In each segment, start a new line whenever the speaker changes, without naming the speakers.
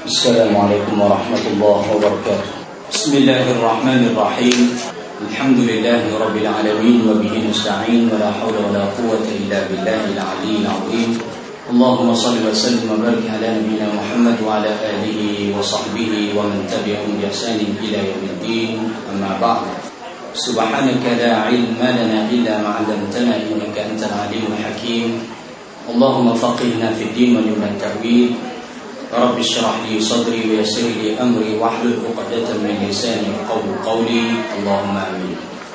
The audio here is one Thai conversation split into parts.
السلام عليكم ورحمة الله وبركاته بسم الله الرحمن الرحيم الحمد لله رب العالمين وبه نستعين ولا حول ولا قوة إلا بالله العلي العظيم اللهم صل وسلم وبارك على نبينا محمد وعلى آله وصحبه ومن تبعهم بإحسان إلى يوم الدين أما بعد سبحانك لا علم لنا إلا ما علمتنا إنك أنت العليم الحكيم اللهم فقهنا في الدين وعلمنا التأويل رب اشرح لي صدري ويسر لي أمري واحلل عقدة من لساني يفقهوا قولي اللهم آمين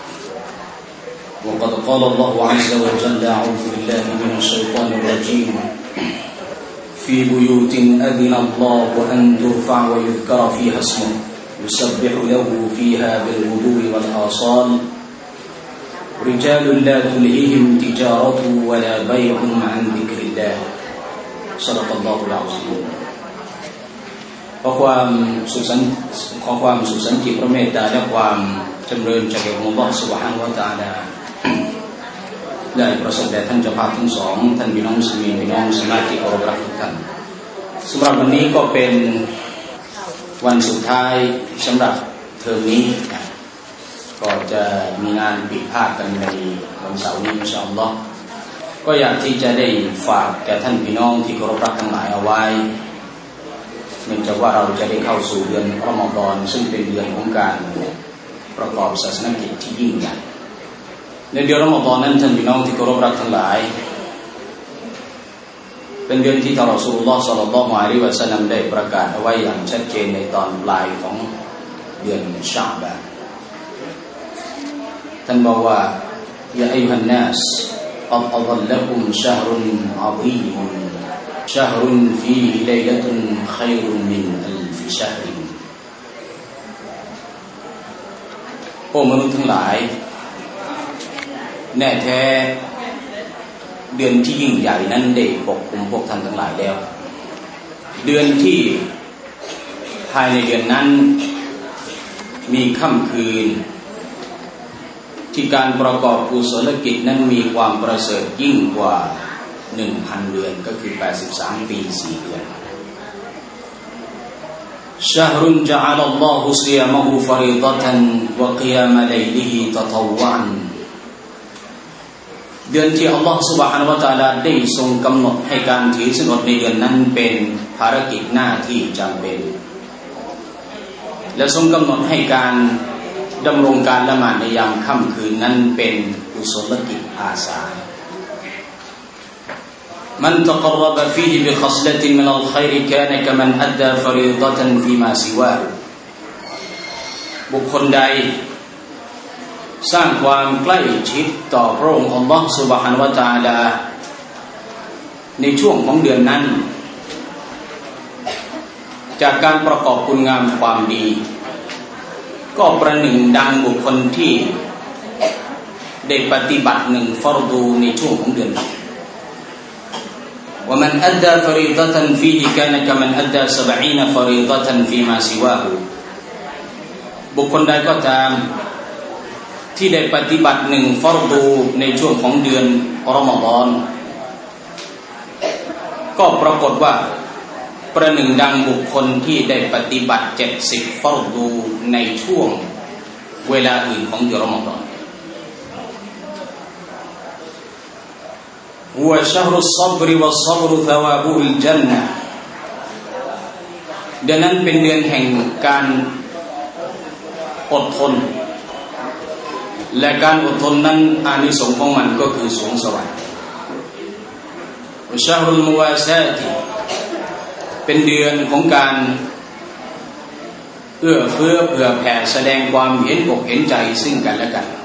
وقد قال الله عز وجل أعوذ بالله من الشيطان الرجيم في بيوت أذن الله أن ترفع ويذكر فيها اسمه يسبح له فيها بالغدو والآصال رجال لا تلهيهم تجارة ولا بيع عن ذكر الله صدق الله العظيمขอความสุขสันติพระเมตตาและความจำเริญจากอัลลอฮฺซุบฮานะฮูวะตะอาลาได้ประสบแด่ท่านเจ้าภาพทั้งสองท่านพี่น้องมุสลิมพี่น้องสมาชิกเคารพรักทุกท่านสำหรับวันนี้ก็เป็นวันสุดท้ายสำหรับเทอมนี้ก็จะมีงานปิดภาคกันในวันเสาร์นี้อินชาอัลลอฮฺก็อยากที่จะได้ฝากแก่ท่านพี่น้องที่เคารพรักทั้งหลายเอาไว้เนื่องจากว่าเราจะได้เข้าสู่เดือนรอมฎอนซึ่งเป็นเดือนของการประกอบศาสนกิจที่ยิ่งใหญ่ในเดือนรอมฎอนนั้นท่านพี่น้องที่เคารพรักทั้งหลายเป็นเดือนที่ท่านรอซูลุลลอฮ์ ศ็อลลัลลอฮุอะลัยฮิวะซัลลัมได้ประกาศเอาไว้อย่างชัดเจนในตอนปลายของเดือนชะอ์บานท่านบอกว่ายาอัยยูฮันนัสอัฎฎัลละกุมชะฮรุนอะฎีมุนشهر فيه ليلة خير من ألف شهر โอ้มนุษย์ทั้งหลายแน่แท้เดือนที่ยิ่งใหญ่นั้นได้ปกคลุมพวกท่านทั้งหลายแล้วเดือนที่ภายในเดือนนั้นมีค่ำคืนที่การประกอบกุศลกิจนั้นมีความประเสริฐยิ่งกว่า1,000 เดือนก็คือ83 ปี 4 เดือน شهر جعل الله صيامه فريضة وقيام ليله تطوعا เดือนที่อัลลอฮฺซุบฮานะฮูวะตะอาลาได้ทรงกำหนดให้การถือศีลอดในเดือนนั้นเป็นภารกิจหน้าที่จำเป็นและทรงกำหนดให้การดำรงการละหมาดในยามค่ำคืนนั้นเป็นกุศลกิจอาสาمن تقرب فيه بخصلة من الخير كان كمن أدى فريضة فيما سواه บุคคลใดสร้างความใกล้ชิดต่อพระองค์อัลลอฮฺซุบฮานะฮูวะตะอาลาในช่วงของเดือนนั้นจากการประกอบคุณงามความดีก็ประหนึ่งดังบุคคลที่ได้ปฏิบัติ1ฟัรดูในช่วงของเดือนนั้นومن أدى فريضة فيه كان كمن أدى 70 فريضة فيما سواه บุคคลใดก็ตามที่ได้ปฏิบัติ1ฟัรดูในช่วงของเดือนรอมฎอนก็ปรากฏว่าประหนึ่งดังบุคคลที่ได้ปฏิบัติ70ฟัรดูในช่วงเวลาอื่นของเดือนรอมฎอนهو شهر الصبر والصبر ثوابه الجنة เดือนนั้นเป็นเดือนแห่งการอดทนและการอดทนนั้นอานิสงส์ของมันก็คือสวงสวรรค์ شهر المواساة เป็นเดือนของการเอื้อเฟื้อเผื่อแผ่แสดงความเห็นอกเห็นใจซึ่งกันและกัน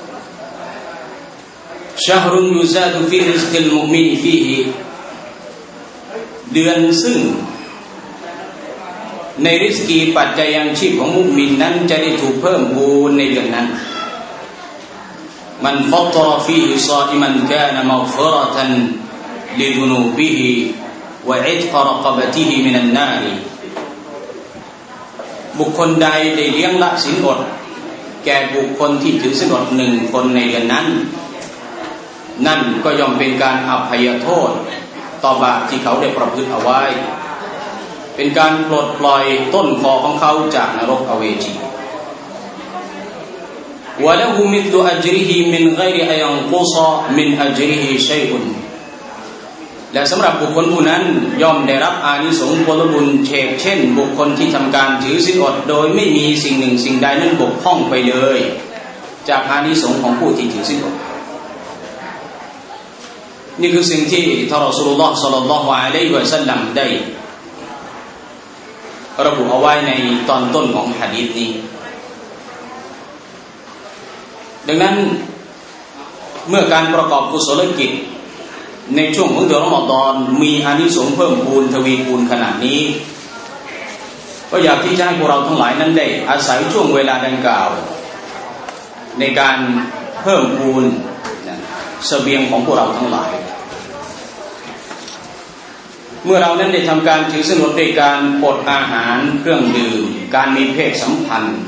شهر يزاد في رزق المؤمن فيه เดือนซึ่งในริสกีปัจจัยยังชีพของมุมินนั้นจะได้ถูกเพิ่มพูนในเดือนนั้นมันฟัตรฟีฮิศาอิมันกานมัฆฟิเราะตันลิซุนูบิฮิวะอิตกะรกะบะติฮิมินันนารบุคคลใดได้เลี้ยงละศีลอดแก่บุคคลที่ถือศีลอด1คนในเดือนนั้นนั่นก็ย่อมเป็นการอภัยโทษต่อบาปที่เขาได้ประพฤติเอาไว้เป็นการปลดปล่อยต้นคอของเขาจากนรกอเวจีวะละฮูมิธลุอัจริฮิมินฆอยริอันกุซะมินอัจริฮิชัยอุนและสำหรับบุคคลผู้นั้นย่อมได้รับอานิสงส์ผลบุญเช่นบุคคลที่ทำการถือศีลอดโดยไม่มีสิ่งหนึ่งสิ่งใดนั้นบกพร่องไปเลยจากอานิสงส์ของผู้ที่ถือศีลอดนี่คือสิ่งที่ท่านรอซูลุลลอฮ์ศ็อลลัลลอฮุอะลัยฮิวะซัลลัมได้ระบุเอาไว้ในตอนต้นของหะดีษนี้ดังนั้นเมื่อการประกอบกุศลกิจในช่วงของเดือนรอมฎอนมีอานิสงส์เพิ่มพูนทวีคูณขนาดนี้ก็อยากที่จะให้พวกเราทั้งหลายนั้นได้อาศัยช่วงเวลาดังกล่าวในการเพิ่มพูนเสบียงของพวกเราทั้งหลายเมื่อเรานั้นได้ทำการถือศีลอดด้วยการอดอาหารเครื่องดื่มการมีเพศสัมพันธ์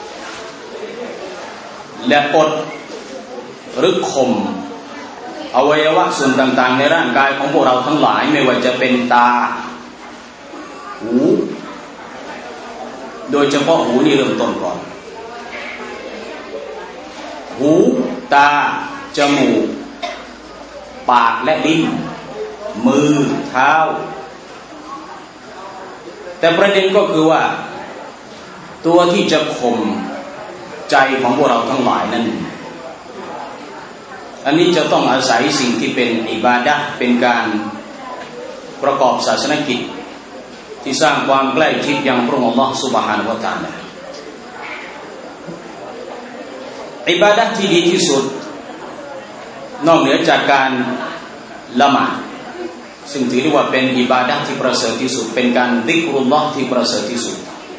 และอดหรือข่มอวัยวะส่วนต่างๆในร่างกายของพวกเราทั้งหลายไม่ว่าจะเป็นตาหูโดยเฉพาะหูนี่เริ่มต้นก่อนหูตาจมูกปากและลิ้นมือเท้าแต่ประเด็นก็คือว่าตัวที่จะข่มใจของพวกเราทั้งหลายนั้นอันนี้จะต้องอาศัยสิ่งที่เป็นอิบาดะห์เป็นการประกอบศาสนกิจที่สร้างความใกล้ชิดยังพระองค์อัลเลาะห์ซุบฮานะฮูวะตะอาลาอิบาดะห์ที่ดีที่สุดนอกเหนือจากการละหมาดซึ่งถือได้ว่าเป็นอิบาดะห์ที่ประเสริฐที่สุดเป็นการซิกรุลลอฮ์ที่ประเสริฐที่สุด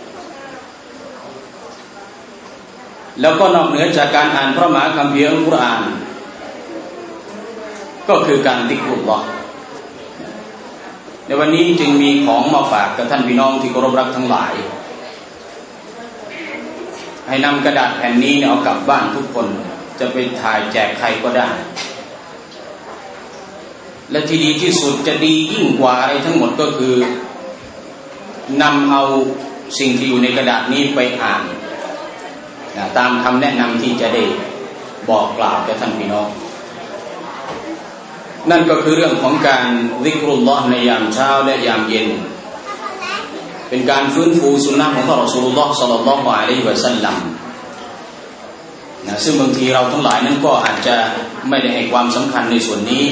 แล้วก็นอกเหนือจากการอ่านพระมหาคัมภีร์อัลกุรอานก็คือการซิกรุลลอฮ์ในวันนี้จึงมีของมาฝากกับท่านพี่น้องที่เคารพรักทั้งหลายให้นำกระดาษแผ่นนี้เอากลับบ้านทุกคนจะไปถ่ายแจกใครก็ได้และที่ดีที่สุดจะดียิ่งกว่าอะไรทั้งหมดก็คือนำเอาสิ่งที่อยู่ในกระดาษนี้ไปอ่านตามคำแนะนำที่จะได้บอกกล่าวแก่ท่านพี่น้องนั่นก็คือเรื่องของการซิกรุลลอฮ์ในยามเช้าและยามเย็นเป็นการฟื้นฟูสุนนะของท่านรอซูลุลลอฮ์ศ็อลลัลลอฮุอะลัยฮิวะซัลลัมซึ่งบางทีเราทั้งหลายนั้นก็อาจจะไม่ได้ให้ความสำคัญในส่วนนี้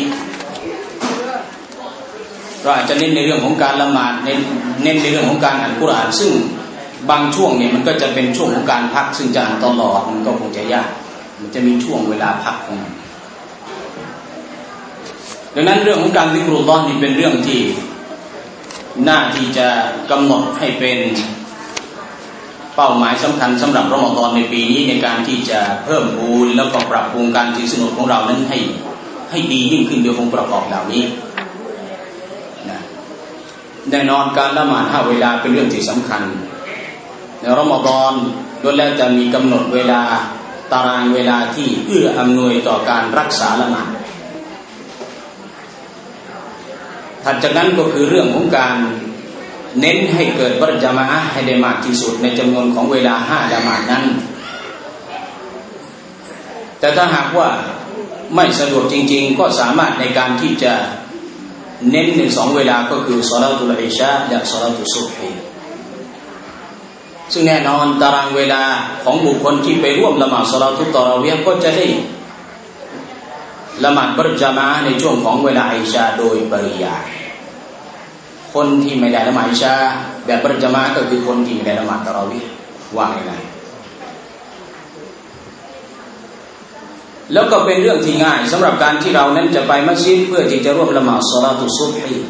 เราอาจจะเน้นในเรื่องของการละหมาดเน้นในเรื่องของการอ่านกุรอานซึ่งบางช่วงเนี่ยมันก็จะเป็นช่วงของการพักซึ่งจะอ่านตลอดมันก็คงจะยากมันจะมีช่วงเวลาพักของมันดังนั้นเรื่องของการซิกรุลลอฮ์นี่เป็นเรื่องที่น่าที่จะกำหนดให้เป็นเป้าหมายสำคัญสำหรับรอมฎอนในปีนี้ในการที่จะเพิ่มพูนแล้วก็ปรับปรุงการถือศีลอดของเรานั้นให้ดียิ่งขึ้นโดยองค์ประกอบเหล่านี้แน่นอนการละหมาด5เวลาเป็นเรื่องที่สำคัญในรอมฎอนโดยแล้วจะมีกำหนดเวลาตารางเวลาที่เอื้ออำนวยต่อการรักษาละหมาดถัดจากนั้นก็คือเรื่องของการเน้นให้เกิดบัรญะมาอะห์ให้ได้มากที่สุดในจำนวนของเวลา5ละหมาดนั้นแต่ถ้าหากว่าไม่สะดวกจริงๆก็สามารถในการที่จะเน้นใน2เวลาก็คือศอลาตุลอิชาและศอลาตุซุบฮีซึ่งแน่นอนตารางเวลาของบุคคลที่ไปร่วมละหมาดศอลาตุตะเราะวีห์ก็จะได้ละหมาดบัรญะมาอะห์ในช่วงของเวลาอิชาโดยปริยายคนที่ไม่ได้ละหมาดอิชาแบบบัรญะมาอะห์ก็คือคนที่ไม่ได้ละหมาดตะเราะวีห์ว่าง่ายแล้วก็เป็นเรื่องที่ง่ายสำหรับการที่เรานั้นจะไปมัสยิดเพื่อที่จะร่วมละหมาดศอลาตุซุบฮี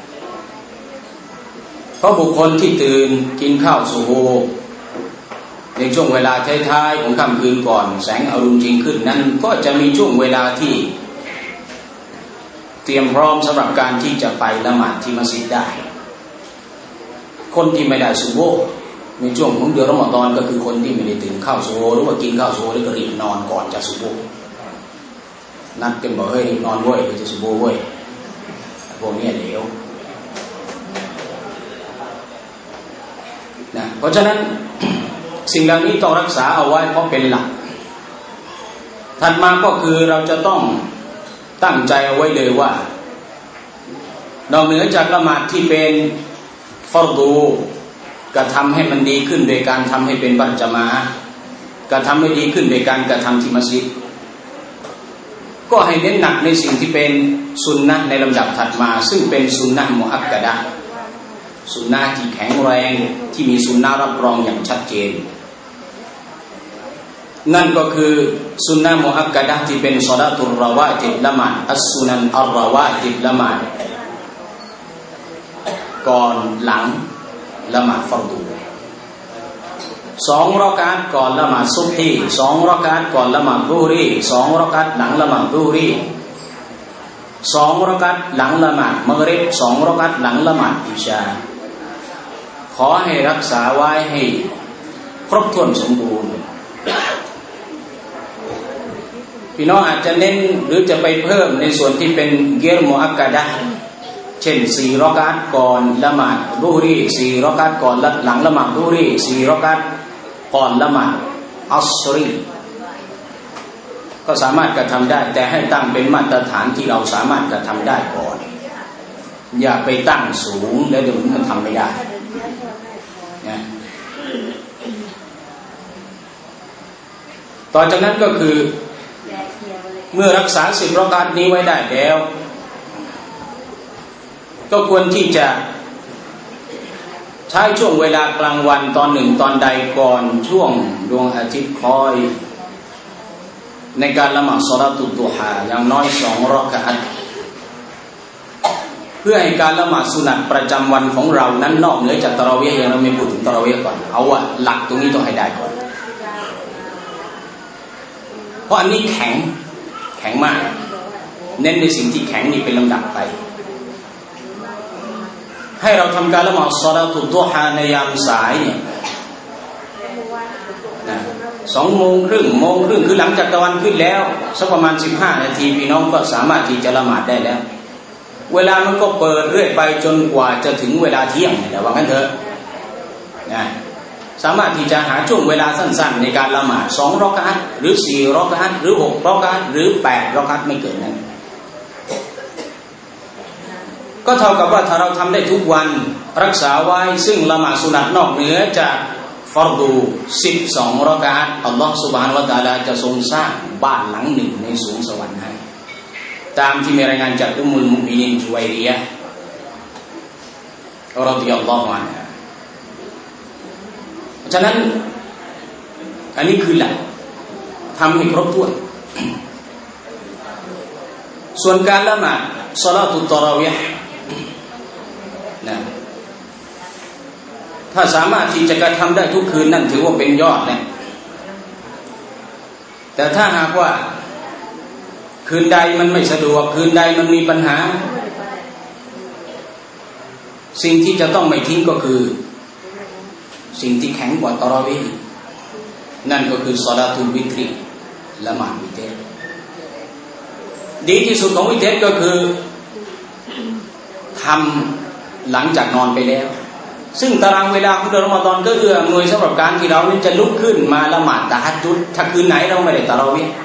เพราะบุคคลที่ตื่นกินข้าวซุบฮ์ในช่วงเวลาท้ายๆของค่ำคืนก่อนแสงอรุณจริงขึ้นนั้นก็จะมีช่วงเวลาที่เตรียมพร้อมสำหรับการที่จะไปละหมาดที่มัสยิดได้คนที่ไม่ได้ซุบฮ์ในช่วงของเดือนรอมฎอนก็คือคนที่ไม่ได้ตื่นข้าวซุบฮ์หรือว่ากินข้าวซุบฮ์แล้วก็รีบนอนก่อนจะซุบฮ์นัดกันบอกเฮ้ยนอนเว้ยจะซุบฮ์เว้ยพวกนี้เหลวนะเพราะฉะนั้นสิ่งเหล่านี้ต้องรักษาเอาไว้เพราะเป็นหลักถัดมาก็คือเราจะต้องตั้งใจเอาไว้เลยว่านอกเหนือจากละหมาดที่เป็นฟัรดูกระทำให้มันดีขึ้นโดยการทำให้เป็นบัญจมาอะห์กระทำให้ดีขึ้นโดยการกระทำที่มัสยิดก็ให้เน้นหนักในสิ่งที่เป็นสุนนะห์ในลำดับถัดมาซึ่งเป็นสุนนะห์มุอักกะดะห์สุนนะห์ที่แข็งแรงที่มีสุนนะห์รับรองอย่างชัดเจนนั่นก็คือสุนนะห์มุอักกะดะห์ที่เป็นศอลาตุรรอวาติบละหมาดอัสซุนันอัรรอวาติบละหมาดก่อนหลังละหมาดฟัรดู2 รอกาตก่อนละหมาดซุบฮี2 รอกาตก่อนละหมาดซุฮรี2 รอกาตหลังละหมาดซุฮรี2 รอกาตหลังละหมาดมักริบ2 รอกาตหลังละหมาดอิชาขอให้รักษาไว้ให้ครบถ้วนสมบูรณ์พี่น้องอาจจะเน้นหรือจะไปเพิ่มในส่วนที่เป็นเกรมุอักกะดะห์เช่น4 รอกาตก่อนละหมาดซุฮรี4 รอกาตก่อนหลังละหมาดซุฮรี4 รอกาตก่อนละหมาดอัศรีก็สามารถกระทำได้แต่ให้ตั้งเป็นมาตรฐานที่เราสามารถกระทำได้ก่อนอย่าไปตั้งสูงแล้วเดี๋ยวมันทำไม่ได้นะต่อจากนั้นก็คือเมื่อรักษา10 รอกาตนี้ไว้ได้แล้วก็ควรที่จะใช้ช่วงเวลากลางวันตอนหนึ่งตอนใดก่อนช่วงดวงอาทิตย์คอยในการละหมาดศอลาตุดุฮาอย่างน้อย2 รอกาตเพื่อให้การละหมาดสุนัตประจำวันของเรานั้นนอกเหนือจากตะเราะวีฮ์ยังเราไม่พูดถึงตะเราะวีฮ์ก่อนเอาว่าหลักตรงนี้ต้องให้ได้ก่อนเพราะอันนี้แข็งมากเน้นในสิ่งที่แข็งนี่เป็นลำดับไปให้เราทำการละหมาดศอลาตุดุฮาในยามสายเนี่ย2:30 1:00 นคือหลังจากตะวันขึ้นแล้วสักประมาณ15 นาทีพี่น้องก็สามารถที่จะละหมาดได้แล้วเวลามันก็เปิดเรื่อยไปจนกว่าจะถึงเวลาเที่ยงแต่ว่างั้นเถอะนะสามารถที่จะหาช่วงเวลาสั้นๆในการละหมาด2 รอกาตหรือ4 รอกาตหรือ6 รอกาตหรือ8 รอกาตไม่เกินนั้นก็เท่ากับว่าถ้าเราทำได้ทุกวันรักษาไว้ซึ่งละหมาดสุนัตนอกเหนือจากฟัรดู12 รอกาตอัลลอฮฺซุบฮานะฮูวะตะอาลาจะทรงสร้างบ้านหลังหนึ่งในสวงสวรรค์ให้ตามที่มีรายงานจากอุมมุลมุมินีนจุวัยริยะห์รอฎิยัลลอฮุอันฮาฉะนั้นอันนี้คือหลักทำให้ครบถ้วนส่วนการละหมาดศอลาตุตะเราะวีฮ์นะถ้าสามารถที่จะกระทำได้ทุกคืนนั่นถือว่าเป็นยอดนะแต่ถ้าหากว่าคืนใดมันไม่สะดวกคืนใดมันมีปัญหาสิ่งที่จะต้องไม่ทิ้งก็คือสิ่งที่แข็งกว่าตะเราะวีฮ์นั่นก็คือศอลาตุลวิตรละหมาดวิเตรดีที่สุดของวิเตรก็คือทำหลังจากนอนไปแล้วซึ่งตารางเวลาของเดือนรอมฎอนก็เอื้ออำนวยสำหรับการที่เราจะลุกขึ้นมาละหมาดตะฮัจญุดถ้าคืนไหนเราไม่ได้ตะเราะวีฮ์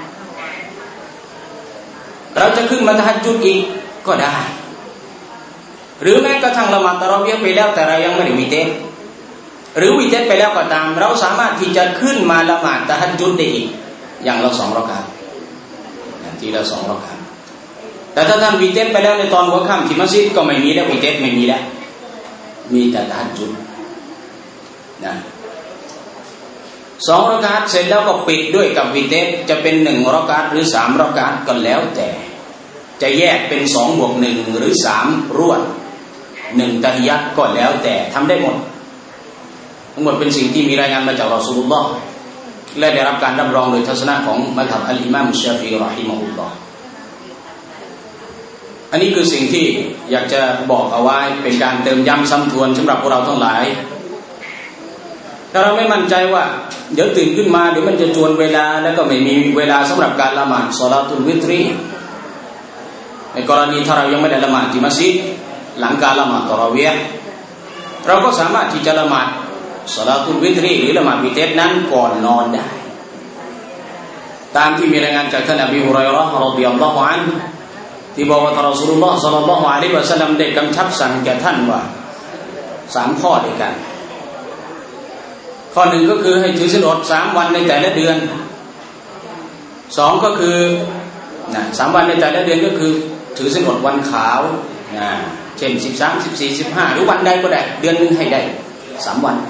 เราจะขึ้นมาตะฮัจญุดอีกก็ได้หรือแม้กระทั่งละหมาดตะเราะวีฮ์ไปแล้วแต่เรายังไม่ได้วิเตรหรือวิเตรไปแล้วก็ตามเราสามารถที่จะขึ้นมาละหมาดตะฮัจญุดได้อีกอย่างละ2 รอกาตทีละ2 รอกาตแต่ถ้าท่านวิเตรไปแล้วในตอนหัวค่ำที่มัสยิดก็ไม่มีแล้ววิเตรไม่มีแล้วมีแต่ตะฮัจญุดนะ2 รอกาตเสร็จแล้วก็ปิดด้วยกับวิเตรจะเป็น1 รอกาตหรือ3 รอกาตก็แล้วแต่จะแยกเป็น2+1หรือ3รวด1ตะฮิยะห์ก็แล้วแต่ทำได้หมดทั้งหมดเป็นสิ่งที่มีรายงานมาจากรอซูลุลลอฮ์และได้รับการรับรองโดยทัศนะของมัซฮับอัลอิมามชาฟิอีเราะฮิมะฮุลลอฮ์อันนี้คือสิ่งที่อยากจะบอกเอาไว้เป็นการเติมย้ำซ้ำทวนสำหรับพวกเราทั้งหลายถ้าเราไม่มั่นใจว่าเดี๋ยวตื่นขึ้นมาเดี๋ยวมันจะจวนเวลาแล้วก็ไม่มีเวลาสำหรับการละหมาดศอลาตุลวิตรในกรณีถ้าเรายังไม่ได้ละหมาดที่มัสยิดหลังการละหมาดตะเราะวีฮ์เราก็สามารถที่จะละหมาดศอลาตุลวิตรหรือละหมาดวิเตรนั้นก่อนนอนได้ตามที่มีรายงานจากท่านอบีฮุรอยเราะห์รอฎิยัลลอฮุอันฮุที่บอกว่าท่านรอซูลุลลอฮ์ศ็อลลัลลอฮุอะลัยฮิวะซัลลัมได้กำชับสั่งแก่ท่านว่า3ข้อด้วยกันข้อหนึ่งก็คือให้ถือศีลอด3วันในแต่ละเดือน2ก็คือ3วันในแต่ละเดือนก็คือถือศีลอดวันขาวเช่น13 14 15หรือวันใดก็ได้เดือนนึงให้ได้3วัน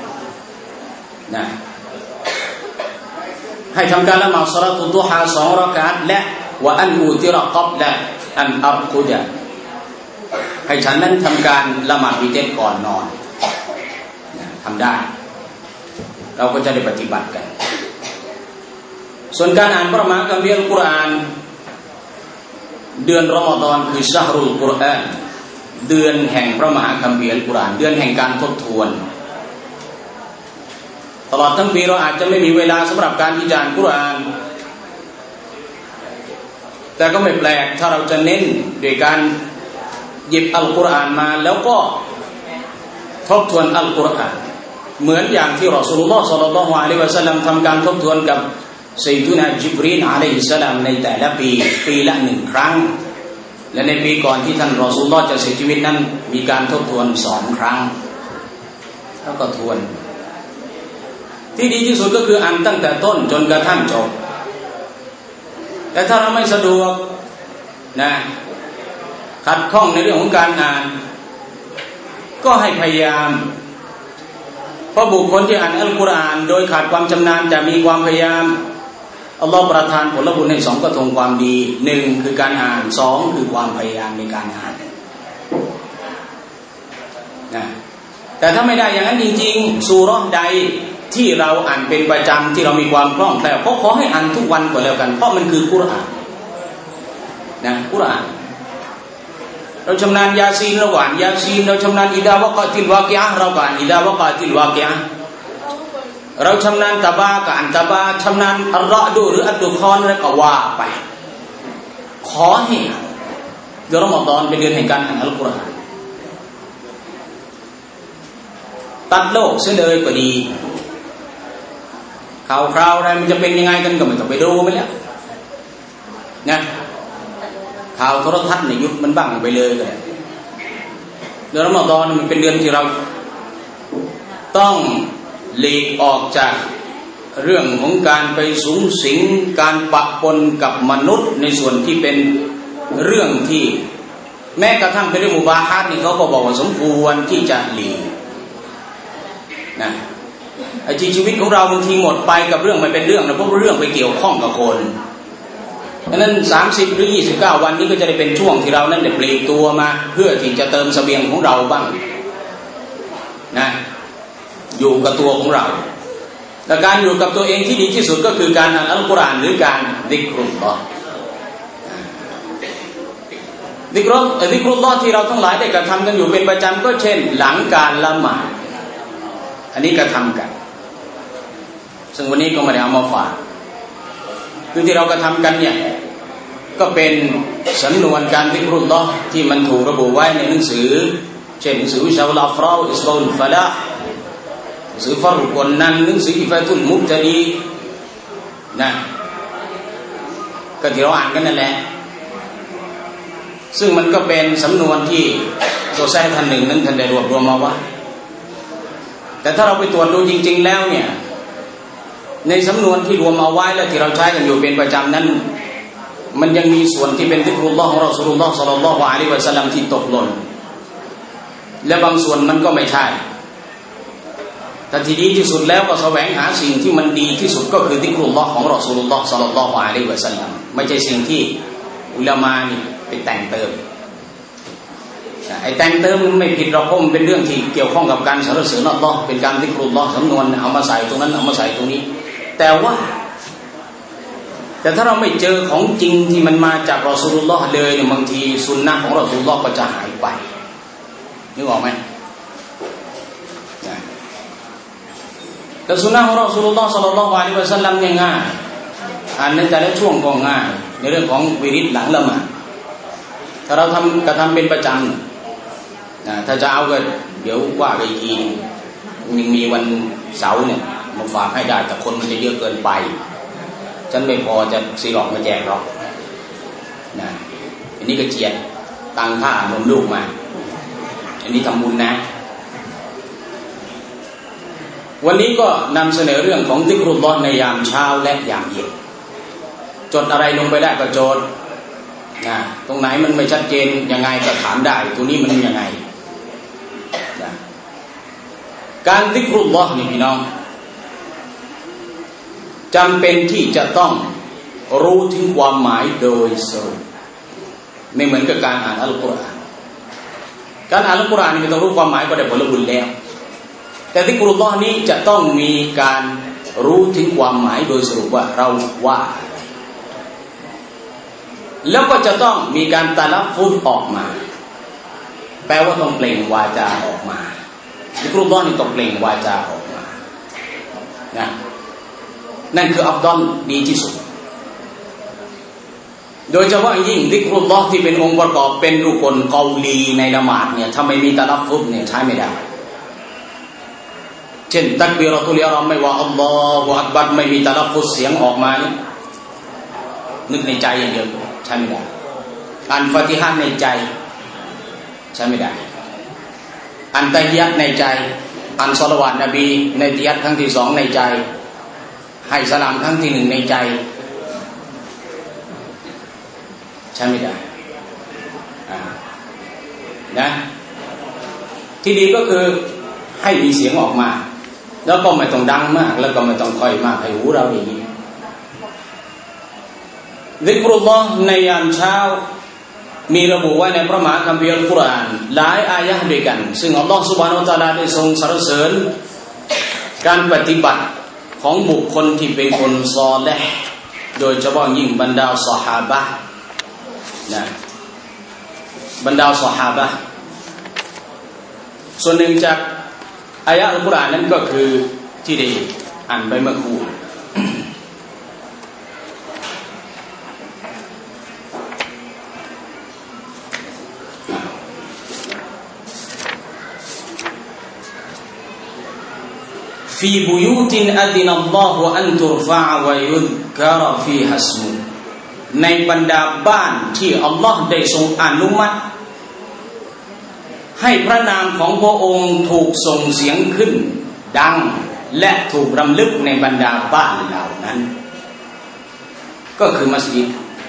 ให้ทำการละหมาดศอลาตุดุฮา2รอกะอะห์และวะอันอูติรกับละอันอัรกุดะให้ฉันนั้นทำการละหมาดวิเตรก่อนนอนทำได้เราก็จะได้ปฏิบัติกันส่วนการอ่านพระมหาคัมภีร์อัลกุรอานเดือนรอมฎอนคือชะฮรุลกุรอานเดือนแห่งพระมหาคัมภีร์อัลกุรอานเดือนแห่งการทบทวนตลอดทั้งปีเราอาจจะไม่มีเวลาสำหรับการที่จะอ่านกุรอานแต่ก็ไม่แปลกถ้าเราจะเน้นโดยการหยิบอัลกุรอานมาแล้วก็ทบทวนอัลกุรอานเหมือนอย่างที่รอซูลุลลอฮ์ ศ็อลลัลลอฮุอะลัยฮิวะซัลลัมทำการทบทวนกับซัยยิดุนาญิบรีลอะลัยฮิสสลามในแต่ละปีละ1ครั้งและในปีก่อนที่ท่านรอซูลุลลอฮ์จะเสียชีวิตนั้นมีการทบทวน2ครั้งแล้วก็ทวนที่ดีที่สุดก็คืออ่านตั้งแต่ต้นจนกระทั่งจบแต่ถ้าเราไม่สะดวกขัดข้องในเรื่องของการอ่านก็ให้พยายามเพราะบุคคลที่อ่านอัลกุรอานโดยขาดความชำนาญจะมีความพยายามอัลลอฮฺประทานผลบุญให้2กระทงความดี1คือการอ่าน2คือความพยายามในการอ่านแต่ถ้าไม่ได้อย่างนั้นจริงๆซูเราะห์ใดที่เราอ่านเป็นประจำที่เรามีความคล่องแคล่วก็ขอให้อ่านทุกวันก็แล้วกันเพราะมันคือกุรอานกุรอานเราชำนาญยาซีนเราอ่านยาซีนเราชำนาญอิดาวะกะติลวากิอะห์เราอ่านอิดาวะกะติลวากิอะห์เราชำนาญตะบาก็อ่านตะบาชำนาญอัลรอดูหรืออัดดุคอนแล้วก็ว่าไปขอให้เดือนรอมฎอนเป็นเดือนแห่งการอ่านอัลกุรอานตัดโลกเสียเลยก็ดีข่าวคราวอะไรมันจะเป็นยังไงกันก็ไม่ต้องไปดูไปแล้วข่าวโทรทัศน์เนี่ยหยุดมันบ้างไปเลยก็ได้เดือนรอมฎอนมันเป็นเดือนที่เราต้องหลีกออกจากเรื่องของการไปสุงสิงการปะปนกับมนุษย์ในส่วนที่เป็นเรื่องที่แม้กระทั่งเป็นเรื่องมุบาฮาตนี่เขาก็บอกว่าสมควรที่จะหลีกไอ้ชีวิตของเราบางทีหมดไปกับเรื่องไม่เป็นเรื่องนะเพราะเรื่องไปเกี่ยวข้องกับคนดังนั้น30หรือ29วันนี้ก็จะได้เป็นช่วงที่เรานั้นได้ปลีกตัวมาเพื่อที่จะเติมเสบียงของเราบ้างอยู่กับตัวของเราและการอยู่กับตัวเองที่ดีที่สุดก็คือการอ่านอัลกุรอานหรือการซิกรุลลอฮ์ซิกรุลลอฮ์ที่เราทั้งหลายได้กระทำกันอยู่เป็นประจำก็เช่นหลังการละหมาดอันนี้กระทำกันซึ่งวันนี้ก็ไม่ได้เอามาฝากคือที่เรากระทำกันเนี่ยก็เป็นสำนวนการซิกรุลลอฮ์ที่มันถูกระบุไว้ในหนังสือเช่นหนังสือวิชาอัลอัฟรออิสลามุลฟะลาห์หนังสือฟารุกอนนั้นหนังสืออิฟาตุลมุบตะดีก็ที่เราอ่านกันนั่นแหละซึ่งมันก็เป็นสำนวนที่ตัวแท้ท่านหนึ่งนั้นท่านได้รวบรวมมาว่าแต่ถ้าเราไปตรวจดูจริงๆแล้วเนี่ยในสำนวนที่รวมเอาไว้และที่เราใช้กันอยู่เป็นประจำนั้นมันยังมีส่วนที่เป็นซิกรุลลอฮ์ของรอซูลุลลอฮ์ ศ็อลลัลลอฮุอะลัยฮิวะซัลลัมที่ตกหล่นและบางส่วนมันก็ไม่ใช่แต่ที่ดีที่สุดแล้วก็แสวงหาสิ่งที่มันดีที่สุดก็คือซิกรุลลอฮ์ของรอซูลุลลอฮ์ ศ็อลลัลลอฮุอะลัยฮิวะซัลลัมไม่ใช่สิ่งที่อุลามะนี่ไปแต่งเติมไอ้แต่งเติมมันไม่ผิดหรอกเพราะมันเป็นเรื่องที่เกี่ยวข้องกับการสรรเสริญอัลเลาะห์เป็นการซิกรุลลอฮ์สำนวนเอามาใส่ตรงนั้นเอามาใส่ตรงนี้แต่ถ้าเราไม่เจอของจริงที่มันมาจากรอซูลุลลอฮ์เลยเนี่ยบางทีสุนนะของรอซูลุลลอฮ์ก็จะหายไปนึกออกไหมแต่สุนนะของรอซูลุลลอฮ์ ศ็อลลัลลอฮุอะลัยฮิวะซัลลัมเนี่ยง่ายอ่านในแต่ละช่วงก็ง่ายในเรื่องของวิริดหลังละหมาดถ้าเรากระทำเป็นประจำถ้าจะเอาก็เดี๋ยวว่าไปอีกทียังมีวันเสาร์เนี่ยมาฝากให้ได้แต่คนมันจะเยอะเกินไปฉันไม่พอจะซีหลอกมาแจกหรอกนะอันนี้ก็เจียดตังค่านมลูกมาอันนี้ทำบุญนะวันนี้ก็นำเสนอเรื่องของซิกรุลลอฮ์ในยามเช้าและยามเย็นจดอะไรลงไปได้ก็จดนะตรงไหนมันไม่ชัดเจนยังไงก็ถามได้ตรงนี้มันยังไงนะการซิกรุลลอฮ์นี่พี่น้องจำเป็นที่จะต้องรู้ถึงความหมายโดยสรุปไม่เหมือนกับการอ่านอัลกุรอานการอ่านอัลกุรอานนี่ไม่ต้องรู้ความหมายก็ได้ผลบุญแล้วแต่ซิกรุลลอฮ์นี้จะต้องมีการรู้ถึงความหมายโดยสรุปว่าเราว่าแล้วก็จะต้องมีการตะลัฟฟุซออกมาแปลว่าต้องเปล่งวาจาออกมาซิกรุลลอฮ์นี่ต้องเปล่งวาจาออกมานะนั่นคืออัฟฎอลดีที่สุดโดยเฉพาะยิ่งซิกรุลลอฮ์ที่เป็นองค์ประกอบเป็นรุกนกอลีในละหมาดเนี่ยถ้าไม่มีตะลัฟฟุซเนี่ยใช้ไม่ได้เช่นตักบีเราตุลอิหรอมไม่ว่าอัลลอฮฺอักบัรไม่มีตะลัฟฟุซเสียงออกมาเนี่ยนึกในใจอย่างเดียวใช่ไม่ได้อ่านฟาติฮะห์ในใจใช่ไม่ได้อ่านตะฮิยัตในใจอ่านศอลาวาตนบีในตะฮิยัตครั้งที่สองในใจให้สลามครั้งที่หนึ่งในใจใช่ไม่ได้นะที่ดีก็คือให้มีเสียงออกมาแล้วก็ไม่ต้องดังมากแล้วก็ไม่ต้องค่อยมากให้หูเราอย่างนี้ซิกรุลลอฮ์ในยามเช้ามีระบุไว้ในพระมหาคัมภีร์อัลกุรอานหลายอายะห์ด้วยกันซึ่งอัลลอฮ์ซุบฮานะฮูวะตะอาลาได้ทรงสรรเสริญการปฏิบัติของบุคคลที่เป็นคนซอลิห์โดยเฉพาะยิ่งบรรดาซอฮาบะห์นะบรรดาซอฮาบะห์ส่วนหนึ่งจากอายะห์อัลกุรอานนั้นก็คือที่ได้อ่านไปเมื่อครู่في بيوت أذن الله أن ترفع ويذكر فيها اسمه ในบรรดาบ้านที่อัลลอฮ์ได้ทรงอนุมัติให้พระนามของพระองค์ถูกส่งเสียงขึ้นดังและถูกรำลึกในบรรดาบ้านเหล่านั้นก็คือมัสยิด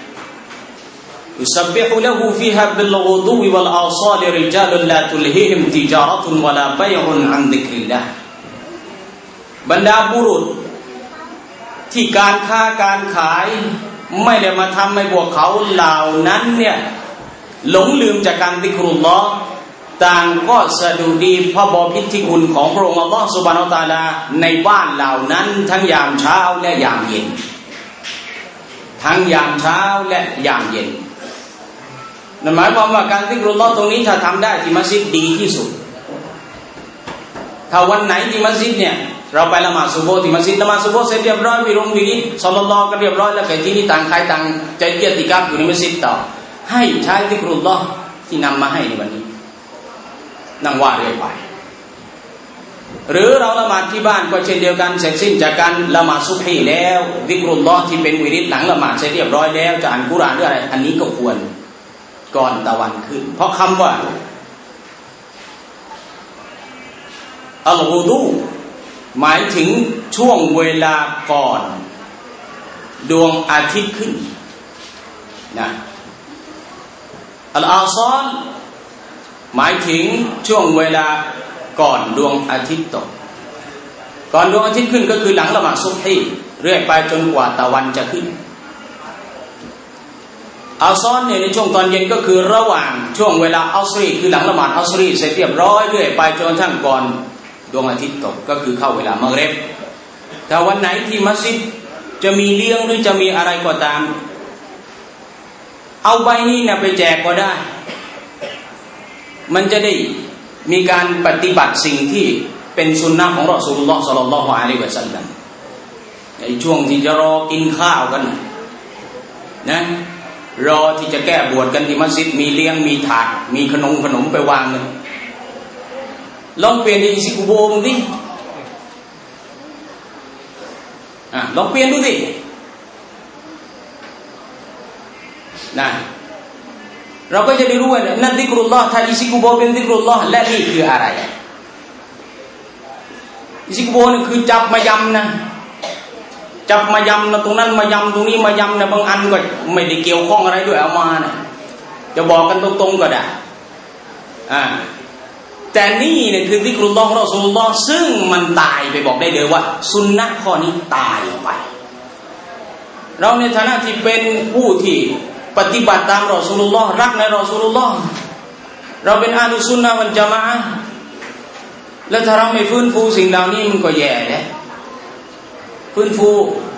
يسبح له فيها بالغدو والآصال رجال لا تلهيهم تجارة ولا بيع عن ذكر اللهบรรดาบุรุษที่การค้าการขายไม่ได้มาทำให้พวกเขาเหล่านั้นเนี่ยหลงลืมจากการซิกรุลลอฮ์ต่างก็สะดุดีพระบพิตรคุณของพระองค์อัลลอฮ์ซุบฮานะฮูวะตะอาลาในบ้านเหล่านั้นทั้งยามเช้าและยามเย็นทั้งยามเช้าและยามเย็นนั่นหมายความว่าการซิกรุลลอฮ์ตรงนี้ถ้าทำได้ที่มัสยิดดีที่สุดถ้าวันไหนที่มัสยิดเนี่ยเราไปละหมาดซุบฮ์ที่มัสยิดละหมาดซุบฮ์เสร็จเรียบร้อยวิลงวิริศ็อลลัลลอฮุกันเรียบร้อยแล้วไปที่นี่ต่างใครต่างใจเกียรติกาอยู่ในมัสยิดต่อให้ใช้ซิกรุลลอฮ์ที่นำมาให้ในวันนี้นั่งว่าเรื่อยไปหรือเราละหมาดที่บ้านก็เช่นเดียวกันเสร็จสิ้นจากการละหมาดซุบฮีแล้วซิกรุลลอฮ์ที่เป็นวิริศหลังละหมาดเสร็จเรียบร้อยแล้วจะอ่านกุรอานหรืออะไรอันนี้ก็ควรก่อนตะวันขึ้นเพราะคำว่าอัลกุดูหมายถึงช่วงเวลาก่อนดวงอาทิตย์ขึ้นนะอัลอาซอลหมายถึงช่วงเวลาก่อนดวงอาทิตย์ตกก่อนดวงอาทิตย์ขึ้นก็คือหลังละหมาดซุบฮีเรื่อยไปจนกว่าตะวันจะขึ้นอัลซอนเนี่ยในช่วงตอนเย็นก็คือระหว่างช่วงเวลาอัลซรีคือหลังละหมาดอัลซรีเสร็จเรียบร้อยเรื่อยไปจนกระทั่งก่อนดวงอาทิตย์ตกก็คือเข้าเวลามะริบแต่วันไหนที่มัสยิดจะมีเลี้ยงหรือจะมีอะไรก็ตามเอาใบนี้นะไปแจกก็ได้มันจะได้มีการปฏิบัติสิ่งที่เป็นสุนนะของรอซูลุลลอฮ์ศ็อลลัลลอฮุอะลัยฮิวะซัลลัมในช่วงที่จะรอกินข้าวกันนะรอที่จะแก้บวชกันที่มัสยิดมีเลี้ยงมีถาดมีขนมไปวางกันลองเปลี่ยนอิซิกุโบมึงดิลองเปลี่ยนดูสินะเราก็จะได้รู้ว่านั่นซิกรุลลอฮ์ถ้าอิซิกุโบเป็นซิกรุลลอฮ์และนี่คืออะไรอิซิกุโบนี่คือจับมายำนะจับมายำนะตรงนั้นมายำตรงนี้มายำนะบางอันก็ไม่ได้เกี่ยวข้องอะไรด้วยเอามานะจะบอกกันตรงๆก็ได้แต่นี่เนี่ยคือซิกรุลลอฮ์ของรอซูลุลลอฮ์ซึ่งมันตายไปบอกได้เลยว่าสุนนะข้อนี้ตายไปเราในฐานะที่เป็นผู้ที่ปฏิบัติตามรอซูลุลลอฮ์รักในรอซูลุลลอฮ์เราเป็นอาลุซุนนะฮ์วัลญะมาอะห์แล้วถ้าเราไม่ฟื้นฟูสิ่งเหล่านี้มันก็แย่เลยฟื้นฟู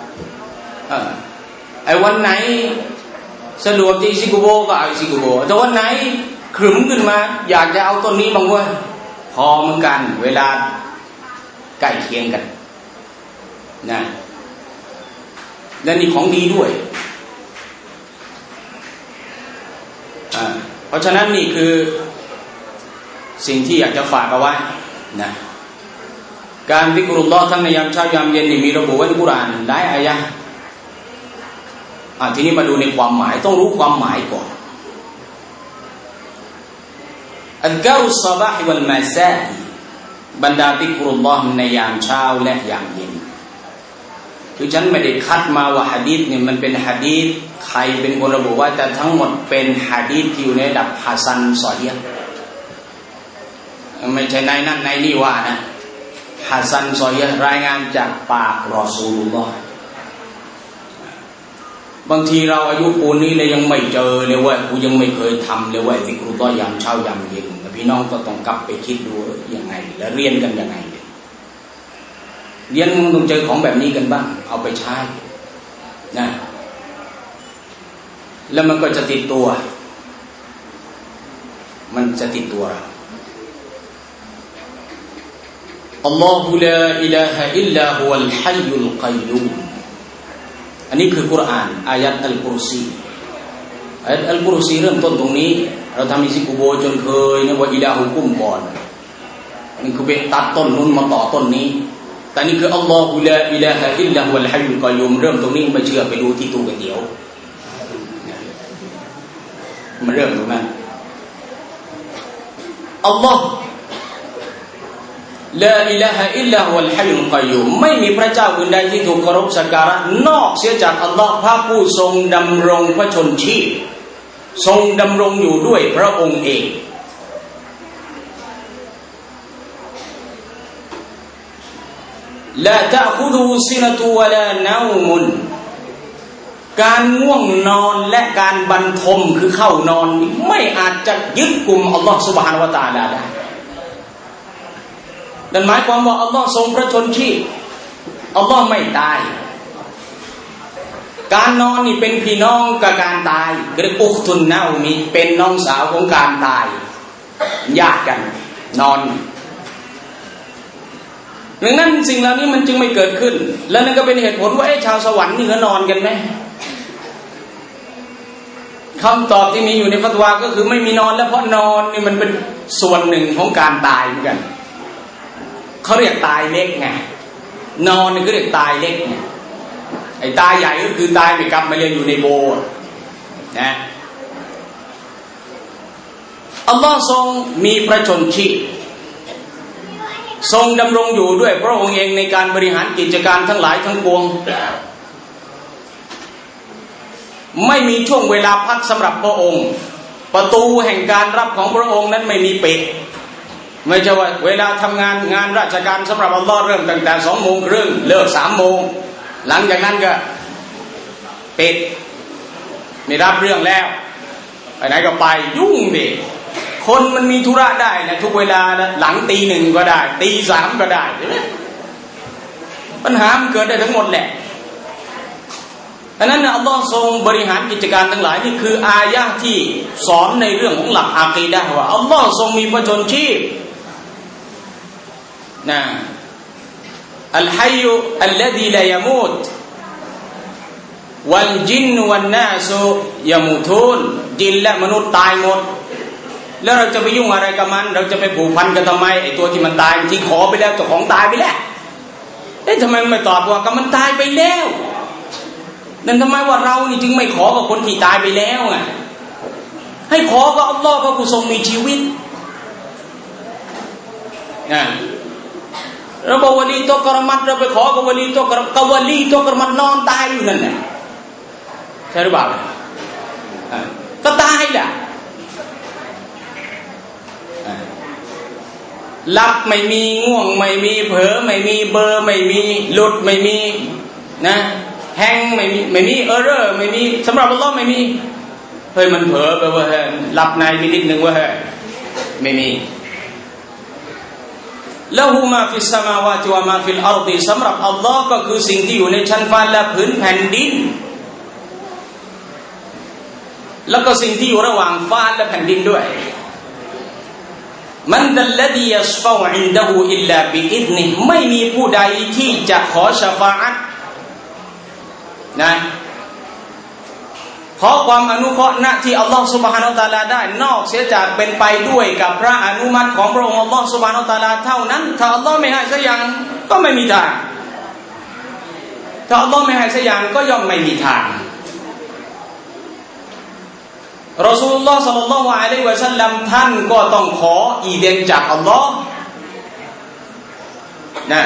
ไอ้วันไหนสะดวกที่ซิกุโบก็เอาซิกุโบแต่วันไหนขรึมขึ้นมาอยากจะเอาต้นนี้บางว่าพอเหมือนกันเวลาใกล้เคียงกันนะและนี่ของดีด้วยเพราะฉะนั้นนี่คือสิ่งที่อยากจะฝากเอาไว้นะการซิกรุลลอฮ์ทั้งในยามเช้ายามเย็นนี่มีระบุไว้ในกุรอานหลายอายะห์ทีนี้มาดูในความหมายต้องรู้ความหมายก่อนอัลการุศบาฮิวัลมาซาบรรดาซิกรุลลอฮ์ในยามเช้าและยามเย็นคือฉันไม่ได้คัดมาว่าหะดีษเนี่ยมันเป็นหะดีษใครเป็นคนระบุว่าแต่ทั้งหมดเป็นหะดีษที่อยู่ในระดับฮะซันซอฮีฮ์ไม่ใช่ในนั้นในนี่ว่านะฮะซันซอฮีฮ์รายงานจากปากรอซูลุลลอฮ์บางทีเราอายุปูนนี้เลยยังไม่เจอเลยว่ากูยังไม่เคยทำเลยว่าซิกรุลลอฮ์ยามเช้ายามเย็นพี่น้องก็ต้องกลับไปคิดดูยังไงแล้วเรียนกันยังไงเรียนต้องเจอของแบบนี้กันบ้างเอาไปใช้นะแล้วมันก็จะติดตัวมันจะติดตัวเราอัลลอฮุลาอิลาฮะอิลลาฮุวัลฮัยยุลกัยยูมอันนี้คือกุรอานอายะห์อัลกุรซีอายะห์อัลกุรซีเริ่มต้นตรงนี้เราทำอิซิกุโบจนเคยนะว่าอิลาฮุกุมก่อนนี่คือไปตัดต้นนู้นมาต่อต้นนี้แต่นี่คืออัลลอฮุลาอิลาฮะอิลลาฮุวัลฮัยยุลกัยยูมเริ่มตรงนี้ไม่เชื่อไปดูที่ตู้ก๋วยเตี๋ยวมันเริ่มตรงนั้นอัลลอฮ์ลาอิลาฮะอิลลาฮุวัลฮัยยุลกัยยูมไม่มีพระเจ้าอื่นใดที่ถูกเคารพสักการะนอกเสียจากอัลลอฮ์พระผู้ทรงดำรงพระชนชีพทรงดำรงอยู่ด้วยพระองค์เองลาตะคุดูซินะตุวะลานามุนการง่วงนอนและการบรรทมคือเข้านอนไม่อาจจะยึดกลุ่มอัลลอฮ์ซุบฮานะฮูวะตะอาลาได้นั่นหมายความว่าอัลลอฮ์ทรงพระชนชีพอัลลอฮ์ไม่ตายการนอนนี่เป็นพี่น้องกับการตายเรียกอุคตุนนาอุมีเป็นน้องสาวของการตายญาติกันนอนดังนั้นสิ่งเหล่านี้มันจึงไม่เกิดขึ้นและนั่นก็เป็นเหตุผลว่าชาวสวรรค์นี่เขานอนกันไหมคำตอบที่มีอยู่ในฟัตวาก็คือไม่มีนอนแล้วเพราะนอนนี่มันเป็นส่วนหนึ่งของการตายเหมือนกันเขาเรียกตายเล็กไงนอนนี่ก็เรียกตายเล็กไงไอ้ตายใหญ่ก็คือตายไปกลับมาเรียนอยู่ในโบสถ์นะอัลลอฮ์ทรงมีพระชนชีพทรงดำรงอยู่ด้วยพระองค์เองในการบริหารกิจการทั้งหลายทั้งปวงไม่มีช่วงเวลาพักสำหรับพระองค์ประตูแห่งการรับของพระองค์นั้นไม่มีปิดไม่ใช่ว่าเวลาทำงานราชการสำหรับอัลลอฮ์เริ่มตั้งแต่ 20:30 นเลิก 3:00 นหลังจากนั้นก็ปิดไม่รับเรื่องแล้วไปไหนก็ไปยุ่งดิคนมันมีธุระได้นะทุกเวลานะหลัง 1:00 นก็ได้ 3:00 นก็ได้ใช่ไหมปัญหามันเกิดได้ทั้งหมดแหละดังนั้นอัลลอฮ์ทรงบริหารกิจการทั้งหลายนี่คืออายะห์ที่สอนในเรื่องของหลักอากีดะห์ว่าอัลลอฮ์ทรงมีพระชนชีพนะอัลฮัยยุอัลลซีลายะมูตวัลจินวัลนาสยะมูตูนจินและมนุษย์ตายหมดแล้วเราจะไปยุ่งอะไรกับมันเราจะไปผูกพันกันทำไมไอ้ตัวที่มันตายที่ขอไปแล้วเจ้าของตายไปแล้วทำไมไม่ตอบว่าก็มันตายไปแล้วนั่นทำไมว่าเรานี่จึงไม่ขอกับคนที่ตายไปแล้วไงให้ขอกับอัลลอฮ์ก็ผู้ทรงมีชีวิตเราบอกวะลีตัวกรมัดเราไปขอกับวะลีตัวกรกับวะลีตัวกรมัดนอนตายอยู่นั่นแหละใช่หรือเปล่าก็ตายแหละหลับไม่มีง่วงไม่มีเผลอไม่มีเบอร์ไม่มีหลุดไม่มีนะแฮงไม่มีเออร์เรอร์ไม่มีสำหรับอัลลอฮ์ไม่มีเฮ้ยมันเผลอไปว่าหลับในมีนิดนึงว่าไม่มีละหูมาฟิสสมาวาติวะมาฟิลอัรฎิสำหรับอัลลอฮ์ก็คือสิ่งที่อยู่ในชั้นฟ้าและพื้นแผ่นดินแล้วก็สิ่งที่อยู่ระหว่างฟ้าและแผ่นดินด้วยมันดัลลดียัชฟะอ์อินดะฮูอิลลาบิอิซนิฮิไม่มีผู้ใดที่จะขอชะฟาอะห์นะขอความอนุเคราะห์ณที่อัลลอฮฺซุบฮานะฮูวะตะอาลาได้นอกเสียจากเป็นไปด้วยกับพระอนุมัติของพระองค์อัลลอฮฺซุบฮานะฮูวะตะอาลาเท่านั้นถ้าอัลลอฮ์ไม่ให้สักอย่างก็ไม่มีทางถ้าอัลลอฮ์ไม่ให้สักอย่างก็ย่อมไม่มีทางรอซูลุลลอฮ์ ศ็อลลัลลอฮุอะลัยฮิวะซัลลัมท่านก็ต้องขออีเดนจากอัลลอฮ์นะ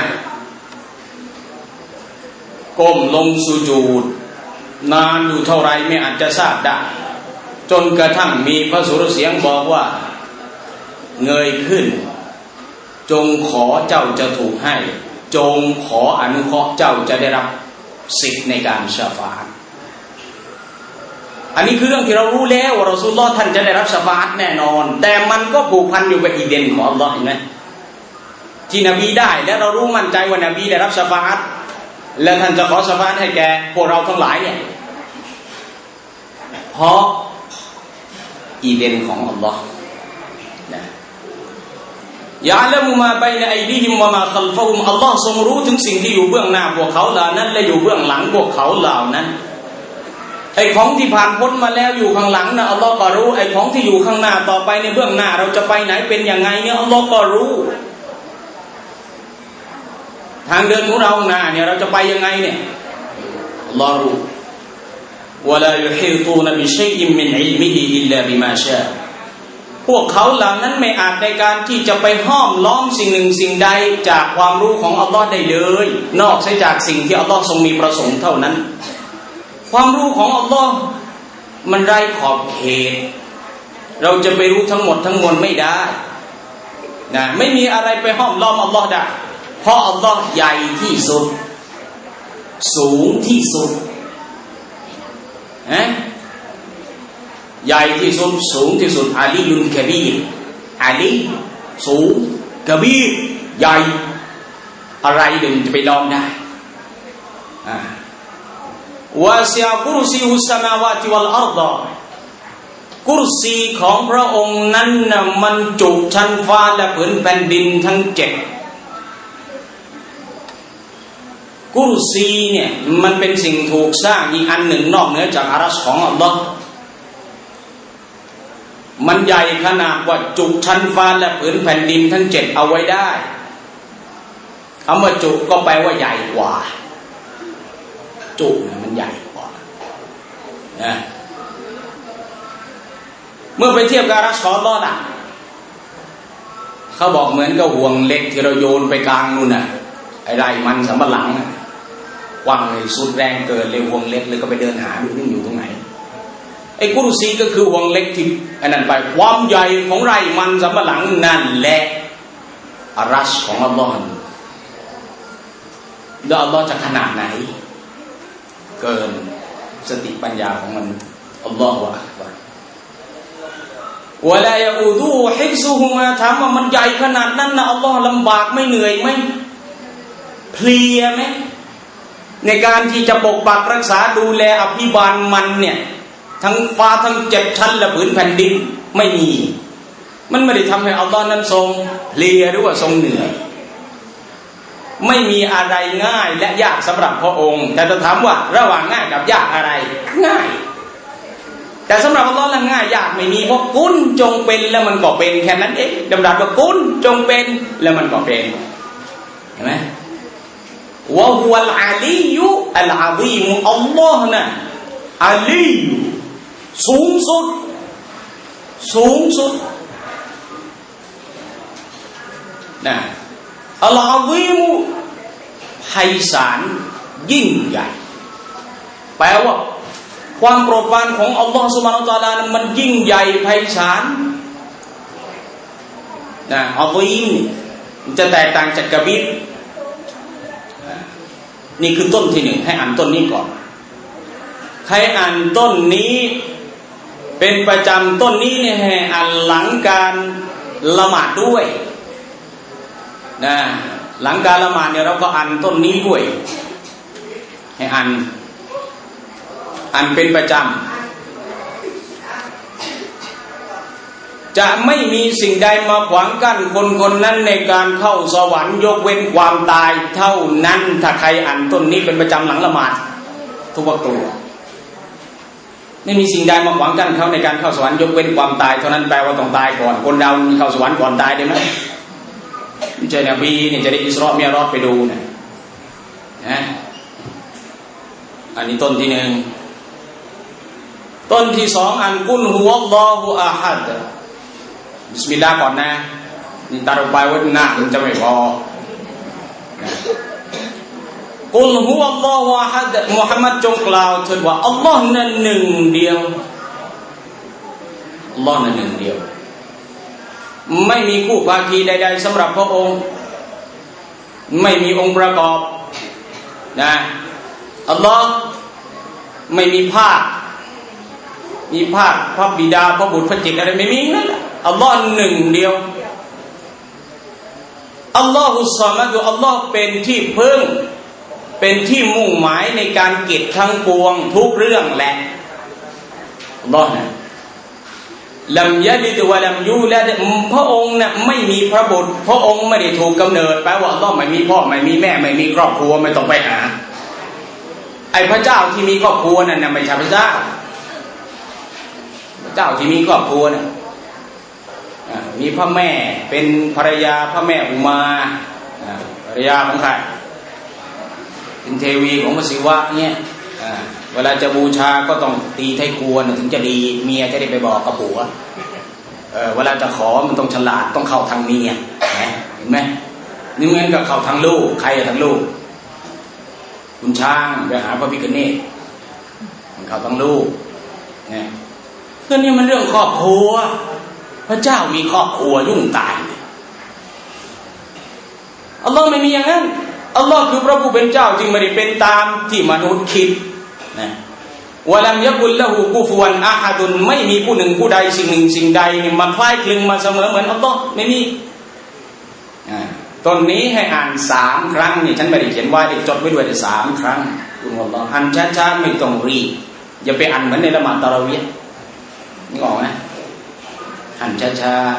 ก้มลงสุญูดนานอยู่เท่าไรไม่อาจจะทราบได้จนกระทั่งมีพระสุรเสียงบอกว่าเงยขึ้นจงขอเจ้าจะถูกให้จงขออนุเคราะห์เจ้าจะได้รับสิทธิ์ในการชะฟาอะห์อันนี้คือเรื่องที่เรารู้แล้วว่ารอซูลุลลอฮ์ท่านจะได้รับชะฟาอะห์แน่นอนแต่มันก็ผูกพันอยู่กับอีเดนของอัลลอฮ์เห็นไหมที่นบีได้และเรารู้มั่นใจว่านบีได้รับชะฟาอะห์และท่านจะขอชะฟาอะห์ให้แก่พวกเราทั้งหลายเนี่ยเพราะอีเดนของอัลลอฮ์นะยะละมุมาบัยนะอัยดีฮิมวะมาคัลฟะฮุมอัลลอฮ์ทรงรู้ถึงสิ่งที่อยู่เบื้องหน้าพวกเขาเหล่านั้นและอยู่เบื้องหลังพวกเขาเหล่านั้นไอ้ของที่ผ่านพ้นมาแล้วอยู่ข้างหลังนะอัลลอฮ์ก็รู้ไอ้ของที่อยู่ข้างหน้าต่อไปในเบื้องหน้าเราจะไปไหนเป็นยังไงเนี่ยอัลลอฮ์ก็รู้ทางเดินของเราหน้าเนี่ยเราจะไปยังไงเนี่ยอัลลอฮ์รู้วะลายุฮีตูนบิชัยอิมมินอิลมิฮิอิลลาบิมาชาพวกเขาเหล่านั้นไม่อาจในการที่จะไปห้อมล้อมสิ่งหนึ่งสิ่งใดจากความรู้ของอัลลอฮ์ได้เลยนอกจากสิ่งที่อัลลอฮ์ทรงมีประสงค์เท่านั้นความรู้ของอัลลอฮ์มันไร้ขอบเขตเราจะไปรู้ทั้งหมดทั้งมวลไม่ได้นะไม่มีอะไรไปห้อมล้อมอัลลอฮ์ได้เพราะอัลลอฮ์ใหญ่ที่สุดสูงที่สุดใหญ่ที่สุดสูงที่สุดอาลียุนกะบีรอาลีสูงกะบีรใหญ่อะไรเดี๋ยวจะไปล้อมได้วะซิอะกุรซีอุสสมาวาติวัลอัรฎอกุรซีของพระองค์นั้นน่ะมันจุชั้นฟ้าและผืนแผ่นดินทั้ง7กุรซีเนี่ยมันเป็นสิ่งถูกสร้างอีกอันหนึ่งนอกเหนือจากอารัชของอัลลอฮ์มันใหญ่ขนาดว่าจุชั้นฟ้าและผืนแผ่นดินทั้ง7เอาไว้ได้คำว่าจุก็แปลว่าใหญ่กว่าจุมันใหญ่กว่านะเมื่อไปเทียบกับอารัชของอัลลอฮ์น่ะเขาบอกเหมือนกับห่วงเหล็กที่เราโยนไปกลางนู่นน่ะไอ้ไรมันสำปะหลังกว้างเลยสุดแรงเกินเลยห่วงเล็กเลยก็ไปเดินหาดูนี่อยู่ตรงไหนไอ้กุรซีก็คือห่วงเล็กที่อันนั้นไปความใหญ่ของไรมันสำปะหลังนั่นแหละอารัชของอัลลอฮ์แล้วอัลลอฮ์จะขนาดไหนเกินสติปัญญาของมันอัลลอฮฺอักบัรวะลายะอูดูฮิฟซุฮุมาถามว่ามันใหญ่ขนาดนั้นนะอัลลอฮ์ลำบากไม่เหนื่อยไหมเพลียไหมในการที่จะปกปักรักษาดูแลอภิบาลมันเนี่ยทั้งฟ้าทั้ง7ชั้นและผืนแผ่นดินไม่มีมันไม่ได้ทำให้อัลลอฮ์นั้นทรงเพลียหรือว่าทรงเหนื่อยไม่มีอะไรง่ายและยากสำหรับพระองค์แต่จะถามว่าระหว่างง่ายกับยากอะไรง่ายแต่สำหรับอัลลอฮ์นั้นง่ายยากไม่มีเพราะกุนจงเป็นแล้วมันก็เป็นแค่นั้นเองดำรัสว่ากุนจงเป็นแล้วมันก็เป็นเห็นไหมวะฮุวัลอาลียุอัลอาซีมอัลลอฮ์นะอาลีสูงสุดนะอัลอาซีมไพศาลยิ่งใหญ่แปลว่าความโปรดปรานของอัลลอฮ์ซุบฮานะฮูวะตะอาลานั้นมันยิ่งใหญ่ไพศาลนะอัลซีมมันจะแตกต่างจากกะบีรนี่คือต้นที่หนึ่งให้อ่านต้นนี้ก่อนใครอ่านต้นนี้เป็นประจำต้นนี้เนี่ยให้อ่านหลังการละหมาดด้วยนะหลังการละหมาดเนี่ยเราก็อ่านต้นนี้ด้วยให้อ่านเป็นประจำจะไม่มีสิ่งใดมาขวางกั้นคนนั้นในการเข้าสวรรค์ยกเว้นความตายเท่านั้นถ้าใครอ่านต้นนี้เป็นประจำหลังละหมาดทุกวักตุไม่มีสิ่งใดมาขวางกั้นเขาในการเข้าสวรรค์ยกเว้นความตายเท่านั้นแปลว่าต้องตายก่อนคนเรามีเข้าสวรรค์ก่อนตายได้ไหมไม่ใช่นบีเนี่ยจะได้อิสรอมิอ์ราจไปดูนะอันนี้ต้นที่หนึ่งต้นที่สองอันกุลฮุวัลลอฮุอะฮัดบิสมิลลาห์ก่อนนะนี่ตัดออกไปว่าหน้ามันจะไม่พอกุลฮุวัลลอฮุอะฮัดมุฮัมมัดจงกล่าวเถิดว่าอัลลอฮ์นั้นหนึ่งเดียวอัลลอฮ์นั้นหนึ่งเดียวไม่มีคู่ภาคีใดๆสำหรับพระองค์ไม่มีองค์ประกอบนะอัลลอฮ์ไม่มีภาคพระบิดาพระบุตรพระจิตอะไรไม่มีนั่นอัลลอฮ์หนึ่งเดียวอัลลอฮุศอมัดอัลลอฮ์เป็นที่พึ่งเป็นที่มุ่งหมายในการกิจทั้งปวงทุกเรื่องแหละอัลลอฮ์นะลัมยะลิดวะลัมยูละดพระองค์น่ะไม่มีพระบุตรพระองค์ไม่ได้ถูกกำเนิดแปลว่าอัลลอฮ์ไม่มีพ่อไม่มีแม่ไม่มีครอบครัวไม่ต้องไปหาไอ้พระเจ้าที่มีครอบครัวนั่นน่ะไม่ใช่พระเจ้าที่มีครอบครัวน่ะมีพระแม่เป็นภรรยาพระแม่อุมาภรรยาของใครเป็นเทวีของพระศิวะเนี่ยเวลาจะบูชาก็ต้องตีไทครัวถึงจะดีเมียจะได้ไปบอกกับผัวเวลาจะขอมันต้องฉลาดต้องเข้าทางเมียเห็นไหมนี่เหมือนกับเข้าทางลูกใครทางลูกคุณช้างไปหาพระพิฆเนศมันเข้าทางลูกเนี่ยก็นี่มันเรื่องครอบครัวพระเจ้ามีครอบครัวยุ่งตายอัลลอฮ์ไม่มีอย่างนั้นอัลลอฮ์คือพระผู้เป็นเจ้าจึงไม่ได้เป็นตามที่มนุษย์คิดนะวะลัมยะกุลละฮูกุฟุวันอะฮัดุนไม่มีผู้หนึ่งผู้ใดสิ่งหนึ่งสิ่งใดมาคล้ายคลึงมาเสมอเหมือนอัลลอฮ์ไม่มีตอนนี้ให้อ่าน3 ครั้งนี่ฉันไม่ได้เขียนไว้จดไว้ด้วยแต่3 ครั้งคุณอัลลอฮ์อ่านช้าๆไม่ต้องรีบอย่าไปอ่านเหมือนในละหมาดตะเราะวีห์นึกออกไหมอ่านช้าๆ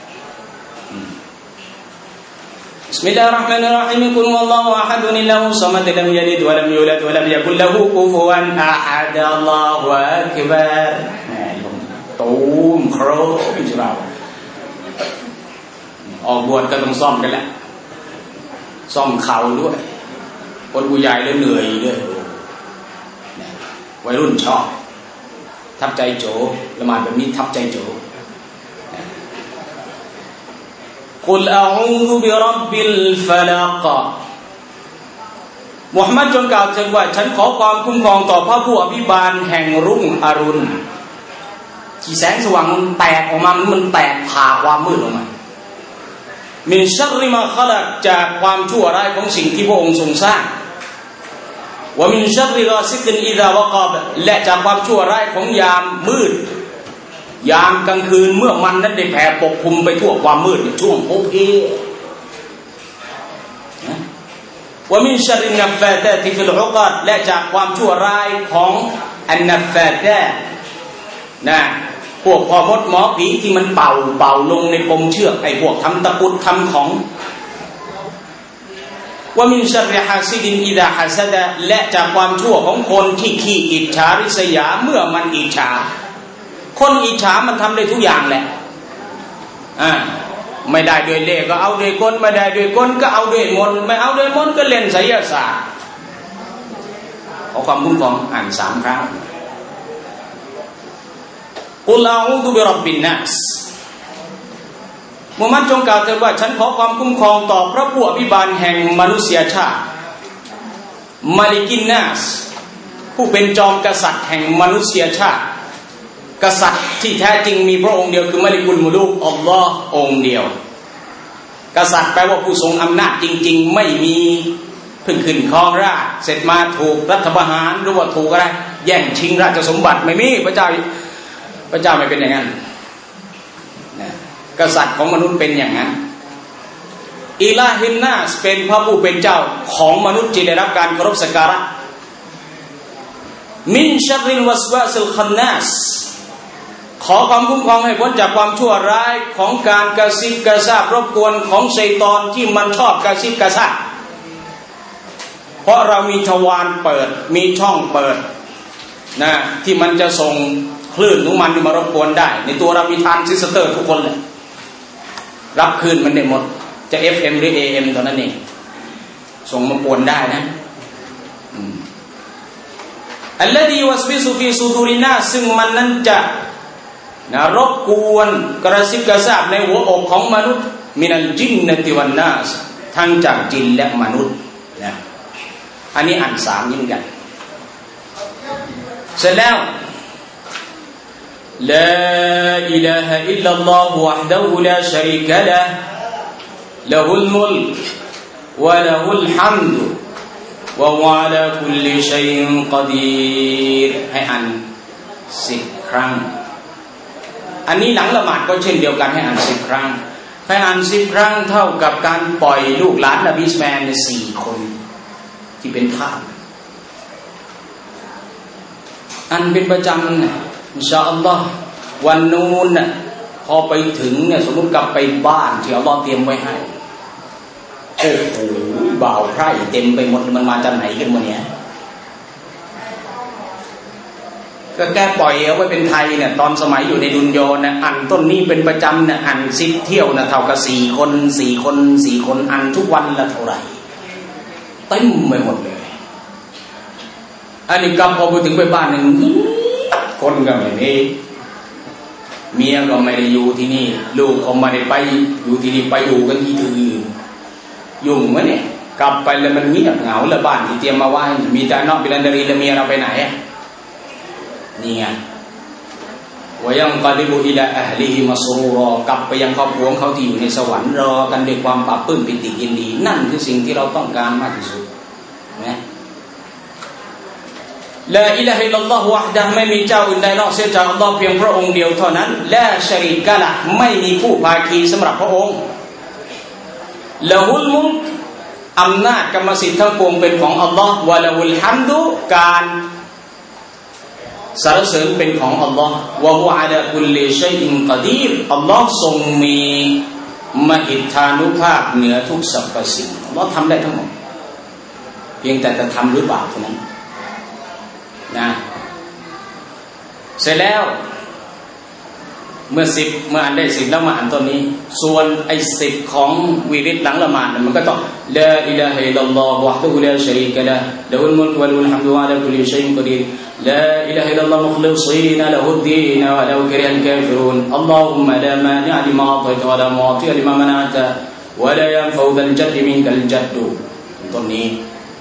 بسم الله الرحمن الرحيم قل هو الله احد الله الصمد لم يلد ولم يولد ولم يكن له كفوا احد الله اكبر ตูมโครใช่ป่าวออกบวชก็ต้องซ่อมกันแหละซ่อมเข่าด้วยคนผู้ใหญ่เลยเหนื่อยด้วยวัยรุ่นชอบทับใจโจละหมาดแบบนี้ทับใจโจกุลอะอูซุบิร็อบบิลฟะลักมุฮัมมัดจงกล่าวเถิดว่าฉันขอความคุ้มครองต่อพระผู้อภิบาลแห่งรุ่งอรุณที่แสงสว่างมันแตกออกมามันแตกผ่าความมืดออกมามินชัรริมาขลักจากความชั่วร้ายของสิ่งที่พระองค์ทรงสร้างวะมินชัรริกาซิกนอิซาวะกอบและจากความชั่วร้ายของยามมืดยามกลางคืนเมื่อมันนั้นได้แผ่ปกคลุมไปทั่วความมืดในช่วงโพเพว่ามินชัรรินัฟฟาตาติฟิลอุกาดและจากความชั่วร้ายของอันนัฟฟาตานะพวกพ่อมดหมอผีที่มันเป่าลงในปมเชือกไอ้พวกทำตะกุดทำของว่ามินชัรริฮาซิดินอิซาฮัสดะและจากความชั่วของคนที่ขี้อิจฉาริษยาเมื่อมันอิจฉาคนอิจฉามันทำได้ทุกอย่างแหละไม่ได้ด้วยเล่ห์ก็เอาด้วยกลไม่ได้ด้วยกลก็เอาด้วยมนต์ไม่เอาด้วยมนต์ก็เล่นไสยศาสตร์ขอความคุ้มครองอ่าน3ครั้งกุลาอูดุบิร็อบบินนัสมุฮัมมัดจงกล่าวเถิดว่าฉันขอความคุ้มครองต่อพระผู้อภิบาลแห่งมนุษยชาติมาลิกินนัสผู้เป็นจอมกษัตริย์แห่งมนุษยชาติกษัตริย์ที่แท้จริงมีพระองค์เดียวคือมาลิกุลมุลูกอัลลอฮ์องค์เดียวกษัตริย์แปลว่าผู้ทรงอำนาจจริงๆไม่มีเพิ่งขึ้นครองราชย์เสร็จมาถูกรัฐประหารหรือว่าถูกอะไรแย่งชิงราชสมบัติไม่มีพระเจ้าไม่เป็นอย่างนั้นกษัตริย์ของมนุษย์เป็นอย่างนั้นอิลาฮินนัสเป็นพระผู้เป็นเจ้าของมนุษย์ที่ได้รับการเคารพสักการะมินชัรริลวัสวาสิลคันนัสขอความคุ้มครองให้พ้นจากความชั่วร้ายของการกระซิบกระซาบรบกวนของชัยฏอนที่มันชอบกระซิบกระซาบเพราะเรามีทวารเปิดมีช่องเปิดนะที่มันจะส่งคลื่นของมันมารบกวนได้ในตัวเรามีทรานซิสเตอร์ทุกคนเลยรับคลื่นมันได้หมดจะ FM หรือ AM เท่านั้นเองส่งมาปวนได้นะอัลลดีวัสบิสุฟีซูดูรินาซึ่งมันนั้นจะรบกวนกระซิบกระซาบในหัวอกของมนุษย์มินัลจินนติวันนาสทั้งจากจินและมนุษย์นะอันนี้อ่าน3ยิ่งกันเสร็จแล้วลาอิลาฮะอิลลัลลอฮุวะฮดะฮูลาชะรีกะละห์ละฮุลมุลกวะละฮุลฮัมดุวะฮุวะอะลาคุลลิชัยอินกอดีรให้อ่าน10 ครั้งอันนี้หลังละหมาดก็เช่นเดียวกันให้อ่าน10 ครั้งให้อ่าน10 ครั้งเท่ากับการปล่อยลูกหลานนบีอิสมาอิล4 คนที่เป็นทาสอันเป็นประจำนะอินชาอัลลอฮ์วันนู้นน่ะพอไปถึงเนี่ยสมมติกลับไปบ้านที่อัลลอฮ์เตรียมไว้ให้โอ้โหบ่าวไพร่เต็มไปหมดมันมาจากไหนกันวะเนี่ยก็แก้ปล่อยเอาไว้เป็นไทยเนี่ยตอนสมัยอยู่ในดุนยอนะอ่านต้นนี้เป็นประจำเนี่ยอ่าน10 เที่ยวนะเท่ากับ4 คนอ่านทุกวันละเท่าไหร่เต็มไปหมดเลยอันนี้กลับพอไปถึงไปบ้านหนึ่งคนก็ไม่มีเมียก็ไม่ได้อยู่ที่นี่ลูกก็ไม่ได้ไปอยู่ที่นี่ไปอยู่กันที่อื่นยุ่งไหมเนี่ยกลับไปแล้วมันเงียบเหงาแล้วบ้านที่เตรียมมาไว้มีแต่นอกบิลันดารีแล้วเมียเราไปไหนนี่ไงวะยังกอดิบุอิลาอะฮลิฮิมัสรูรอกลับไปยังครอบครัวเขาที่อยู่ในสวรรค์รอกันด้วยความปราบปลื้มปิติยินดีนั่นคือสิ่งที่เราต้องการมากที่สุดนะลาอิลาฮะอิลลัลลอฮุวะฮ์ดะฮ์ไม่มีเจ้าอื่นใดนอกจากอัลลอฮ์เพียงพระองค์เดียวเท่านั้นลาชะรีกะละห์ไม่มีผู้ภาคีสำหรับพระองค์ละฮุลมุลกอำนาจกรรมสิทธิ์ทั้งปวงเป็นของอัลลอฮ์วะละฮุลฮัมดุการสรรเสริญเป็นของอัลลอฮ์วะฮุอะลาคุลลิชัยอินกอดีรอัลลอฮ์ทรงมีมหิทธานุภาพเหนือทุกสรรพสิ่งอัลลอฮ์ทำได้ทั้งหมดเพียงแต่จะทำหรือเปล่าเท่านั้นนะเสร็จแล้วเมื่ออ่านได้10แล้วมาอ่านตอนนี้ส่วนไอ้10ของวิริตหลังละหมาดมันก็ต้องลาอิลาฮะอิลลัลลอฮุวะฮดะฮูลาชะรีกะละห์ละฮุลมุลกวะละฮุลฮัมดุวะอะลาคุลลิชัยอินกอดีรลาอิลาฮะอิลลัลลอฮุมุคลิศีนละฮุดดีนวะลากิริฮัลกาฟิรูนอัลลอฮุมมะลามานิอะลิมาอะฏอยตะวะลามุอติลิมามะนะอะตะวะลายันฟะอุซัลจัดมินกัลจัดดุตรงนี้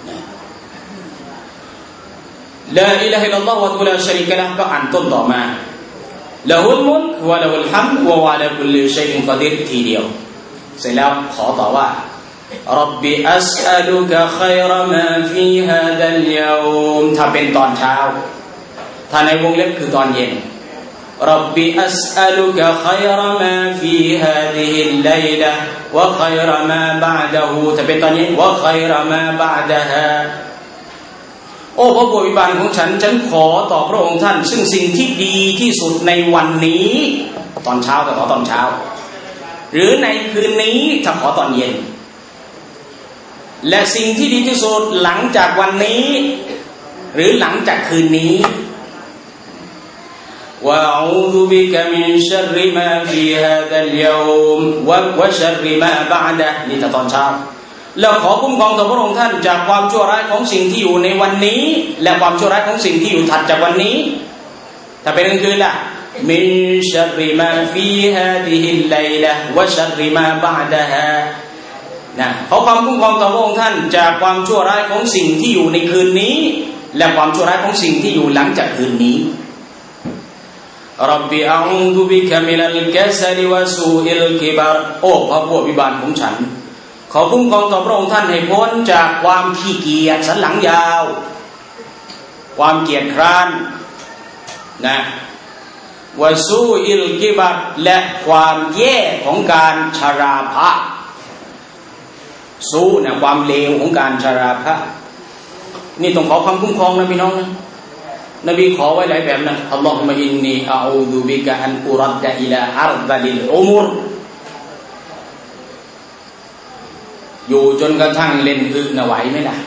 ลาอิลาฮะอิลลัลลอฮุวะฮุลาชะรีกะละห์ก็อ่านต้นต่อมาละฮุลมุลกวะละฮุลฮัมดุวะอะลาคุลลิชัยอินกอดีรทีเดียวเสร็จแล้วขอต่อว่าร็อบบิอัสอะลุกะค็อยรมาฟีฮาซัลยอมถ้าเป็นตอนเช้าถ้าในวงเล็บคือตอนเย็นร็อบบิอัสอะลุกะค็อยรมาฟีฮาซิฮิลไลละวะค็อยรมาบะอ์ดะฮูถ้าเป็นตอนเย็นวะค็อยรมาบะอ์ดะฮาโอ้พระผู้อภิบาลของฉันขอต่อพระองค์ท่านซึ่งสิ่งที่ดีที่สุดในวันนี้ตอนเช้าก็ขอตอนเช้าหรือในคืนนี้ถ้าขอตอนเย็นและสิ่งที่ดีที่สุดหลังจากวันนี้หรือหลังจากคืนนี้ وأعوذ بك من شر ما في هذا اليوم وشر ما بعده นี่ตอนเช้าแล้วขอคุ้มครองต่อพระองค์ท่านจากความชั่วร้ายของสิ่งที่อยู่ในวันนี้และความชั่วร้ายของสิ่งที่อยู่ถัดจากวันนี้ถ้าเป็นกลางคืนล่ะมินชัรริมาฟีฮาดิฮิลไลละวะชัรริมาบะดะฮานะขอความคุ้มครองต่อพระองค์ท่านจากความชั่วร้ายของสิ่งที่อยู่ในคืนนี้และความชั่วร้ายของสิ่งที่อยู่หลังจากคืนนี้ร็อบบิอะอูซุบิกะมินัลกะซะลิวะซูอิลกิบารโอ้พระผู้อภิบาลของฉันขอคุ้มครองต่อพระองค์ท่านให้พ้นจากความขี้เกียจสันหลังยาวความเกียจคร้านนะวะซูอิลกิบารและความแย่ของการชราภาพสู้นะความเลวของการชราภาพนี่ต้องขอความคุ้มครองนะพี่น้องนะนบีขอไว้หลายแบบนะอัลลอฮุมะอินนีอะอูซุบิกะอันอุรัดดะอิลาอัรฎิลอุมุรอยู่จนกระทั่งเล่นนะไหวไหมล่ะ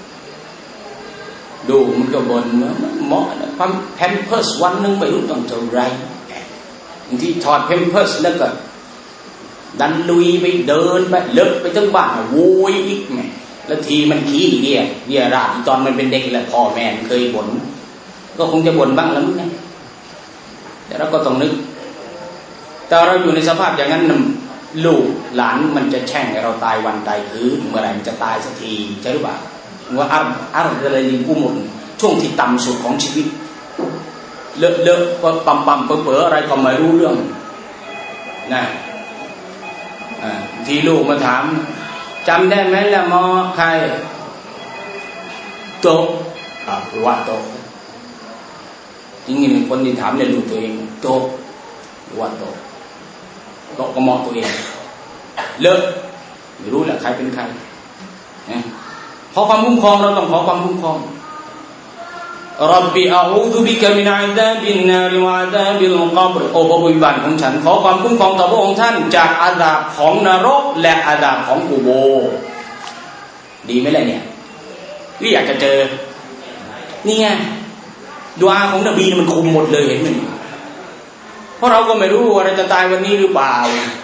ดูมันก็บ่นเหมาะนะความแพมเพิร์สวันนึงไม่รู้ต้องเท่าไรบางทีถอดแพมเพิร์สแล้วก็ดันลุยไปเดินไปเลิกไปทั้งบ้านโวยอีกแม่แล้วทีมันขี้เดียราดตอนมันเป็นเด็กแหละพ่อแม่เคยบ่นก็คงจะบ่นบ้างแล้วมั้งนะแต่เราก็ต้องนึกแต่เราอยู่ในสภาพอย่างนั้นลูกหลานมันจะแช่งให้เราตายวันตายคืนเมื่อไหร่มันจะตายสักทีใช่หรือเปล่าว่าอะไรกูหมดช่วงที่ต่ำสุดของชีวิตเลอะปั๊มเป๋ออะไรก็ไม่รู้เรื่องนะที่ลูกมาถามจำได้ไหมละมอใครโตว่าโตจริงๆคนที่ถามเนี่ยลูกตัวเองโตว่าโตก็มองตัวเองเลอะไม่รู้แหละใครเป็นใครนะขอความคุ้มครองเราต้องขอความคุ้มครองร็อบบิอะอูซุบิกะมินอะซาบินนารวะอะซาบิลกับรโอ้พระผู้อภิบาลของฉันขอความคุ้มครองต่อพระองค์ท่านจากอาซาบของนรกและอาซาบของกุโบร์ดีไหมล่ะเนี่ยที่อยากจะเจอนี่ไงดุอาของนบีมันคุมหมดเลยเห็นไหมเพราะเราก็ไม่รู้ว่าเราจะตายวันนี้หรือเปล่า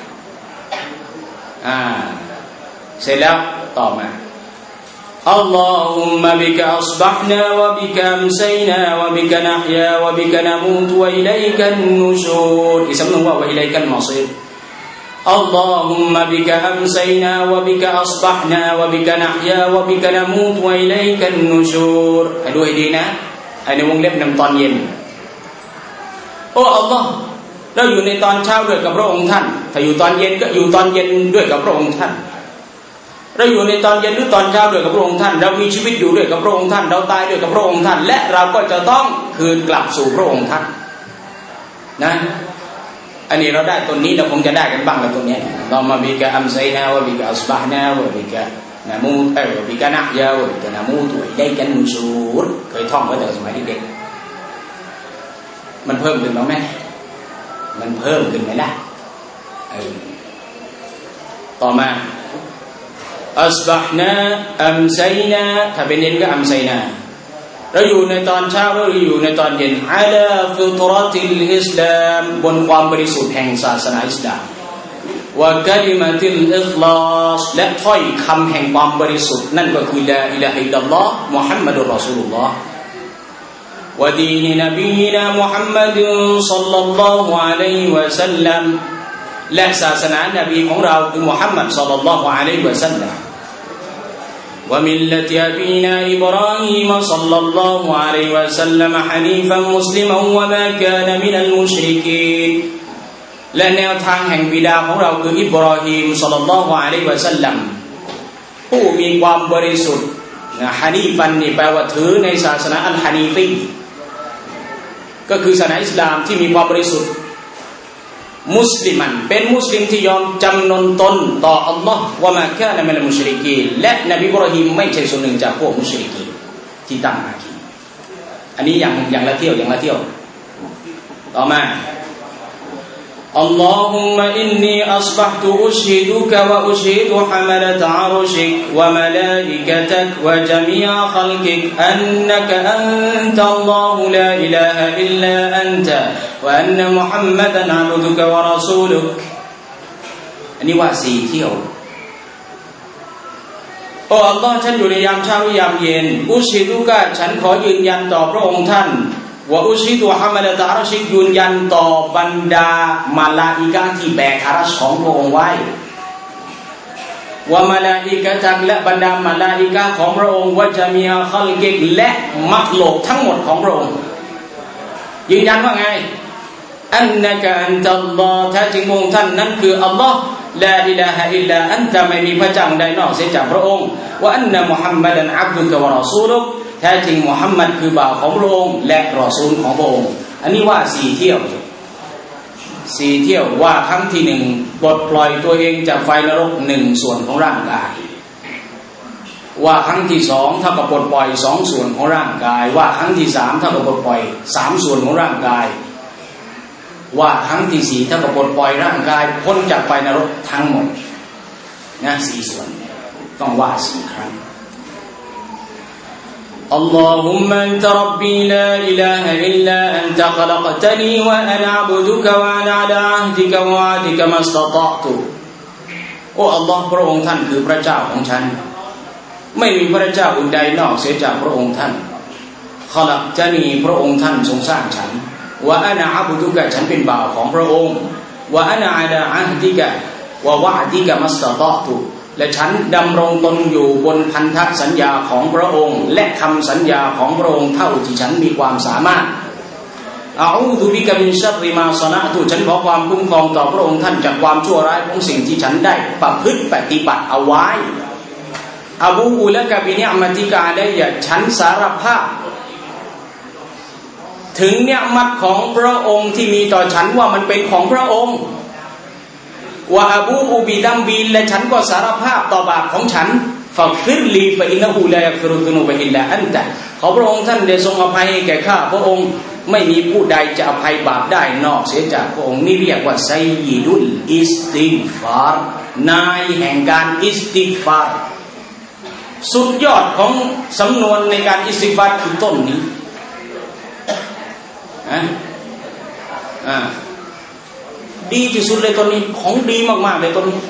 เสร็จแล้วต่อมาอัลลอฮุมมะบิกะอัศบะฮ์นาวะบิกะอัมซัยนาวะบิกะนะฮยาวะบิกะนะมูตวะอิลัยกันนุชูรอีกสำนวนว่าวะอิลัยกันมอซีรอัลลอฮุมมะบิกะอัมซัยนาวะบิกะอัศบะฮ์นาวะบิกะนะฮยาวะบิกะนะมูตวะอิลัยกันนุชูรให้ดูให้ดีนะไอ้ในวงเล็บนำตอนเย็นโอ้อัลลอฮ์เราอยู่ในตอนเช้าด้วยกับพระองค์ท่านถ้าอยู่ตอนเย็นก็อยู่ตอนเย็นด้วยกับพระองค์ท่านเราอยู่ในตอนเย็นหรือตอนเช้าด้วยกับพระองค์ท่านเรามีชีวิตอยู่ด้วยกับพระองค์ท่านเราตายด้วยกับพระองค์ท่านและเราก็จะต้องคืนกลับสู่พระองค์ท่านนะอันนี้เราได้ตัวนี้เราคงจะได้กันบ้างแล้วตัวนี้เรามาบิกะอัมไซนาวะบิกะอัศบะฮ์นาวะบิกะนะมูตบิกะนะฮยาวะบิกะนะมูตวะอิลัยกันนุชูรเคยท่องไว้แต่สมัยเด็กมันเพิ่มขึ้นมั้ยมันเพิ่มขึ้นไหมล่ะต่อมาอัศบะฮ์นาอัมซัยนาถ้าเป็นเย็นก็อัมซัยนาเราอยู่ในตอนเช้าเราอยู่ในตอนเย็นอะลาฟิตเราะติลอิสลามบนความบริสุทธิ์แห่งศาสนาอิสลามวะกะลิมะติลอิคลาสและถ้อยคำแห่งความบริสุทธิ์นั่นก็คือลาอิลาฮะอิลลัลลอฮ์มุฮัมมัดุรรอซูลุลลอฮ์ودين نبينا محمد صلى الله عليه وسلم และศาสนานบีของเราคือมุฮัมมัดศ็อลลัลลอฮุอะลัยฮิวะซัลลัม وملة أبينا إبراهيم صلى الله عليه وسلم حنيفا مسلما وما كان من المشركين และแนวทางแห่งบิดาของเราคืออิบราฮีมศ็อลลัลลอฮุอะลัยฮิวะซัลลัมผู้มีความบริสุทธิ์ฮานีฟันนี่แปลว่าถือในศาสนาอัลฮานีฟีก็คือศาสนาอิสลามที่มีความบริสุทธิ์มุสลิมันเป็นมุสลิมที่ยอมจำนนตนต่ออัลลอฮ์วะมาคานะมินัลมุชริกีนและนบีอิบราฮิมไม่ใช่ส่วนหนึ่งจากพวกมุชริกีนที่ตั้งภาคีอันนี้อย่างละเที่ยวต่อมา اللهم إني أصبحت أشهدك وأشهد حملة عرشك وملائكتك وجميع خلقك أنك أنت الله لا إله إلا أنت วะอันนะมุฮัมมัดอับดุกะวะรอซูลุกอันนี้ว่า4เที่ยวโอ้อัลลอฮ์ฉันอยู่ในยามเช้ายามเย็นอุชิดุกะฉันขอยืนยันต่อพระองค์ท่านว่าอุชิดุฮะมะลาตะอาร์ชิยืนยันต่อบรรดามาลาอิกะห์ที่แบกอาร์ชของพระองค์ไว้ว่ามาลาอิกะห์จากและบรรดามาลาอิกะห์ของพระองค์ว่าจะมีคัลกิกและมักโลกทั้งหมดของพระองค์ยืนยันว่าไงอันนะกะอันตัลลอฮ์แท้จริงพระองค์ท่านนั้นคืออัลลอฮ์ลาอิลาฮะอิลลาอันตะไม่มีพระเจ้าใดนอกเสียจากพระองค์ว่าอันนะมุฮัมมัดอับดุกะวะรอซูลุกแท้จริงมุฮัมมัดคือบ่าวของพระองค์และรอซูลของพระองค์อันนี้ว่า4เที่ยวว่าครั้งที่1ปลดปล่อยตัวเองจากไฟนรก1ส่วนของร่างกายว่าครั้งที่2เท่ากับปลดปล่อย2ส่วนของร่างกายว่าครั้งที่3เท่ากับปลดปล่อย3ส่วนของร่างกายว่าครั้งที่4เท่ากับปลดปล่อยร่างกายพ้นจากไฟนรกทั้งหมดนะ4ส่วนต้องว่า4ครั้งاللهم أنت ربي لا إله إلا أنت خلقتني وأنا عبدك وأنا على عهدك ووعدك ما استطعت โอ้อัลลอฮ์พระองค์ท่านคือพระเจ้าของฉันไม่มีพระเจ้าอื่นใดนอกเสียจากพระองค์ท่านขลักจะนีพระองค์ท่านทรงสร้างฉันว่าอานาอับดุกะฉันเป็นบ่าวของพระองค์ว่าอานาอาลาอะฮดิกะว่าวะดิกะมัสตะตอตุและฉันดำรงตนอยู่บนพันธสัญญาของพระองค์และคำสัญญาของพระองค์เท่าที่ฉันมีความสามารถอาอูดุบิกะมินชัรริมาซะนะตุฉันขอความคุ้มครองต่อพระองค์ท่านจากความชั่วร้ายของสิ่งที่ฉันได้ประพฤติปฏิบัติเอาไว้อบูอุละกะบินิอะมะติกะอะลัยยะฉันสารภาพถึงเนืมัตของพระองค์ที่มีต่อฉันว่ามันเป็นของพระองค์ว่าอบูอุบิดัมบีและฉันก็สารภาพต่อบาปของฉันฟักฟิรลีฟะอินนะฮูลายักฟิรุซุนูบะอิลลาอันตะขอพระองค์ท่านได้ทรงอภัยแก่ข้าพระองค์ไม่มีผู้ใดจะอภัยบาปได้นอกเสียจากพระองค์นี่เรียกว่าไซยิดุลอิสติฆฟารนายแห่งการอิสติฆฟารสุดยอดของสำนวนในการอิสติฆฟารคือต้นนี้ดีที่สุดเลยตอนนี้ของดีมากๆเลยตอนนี้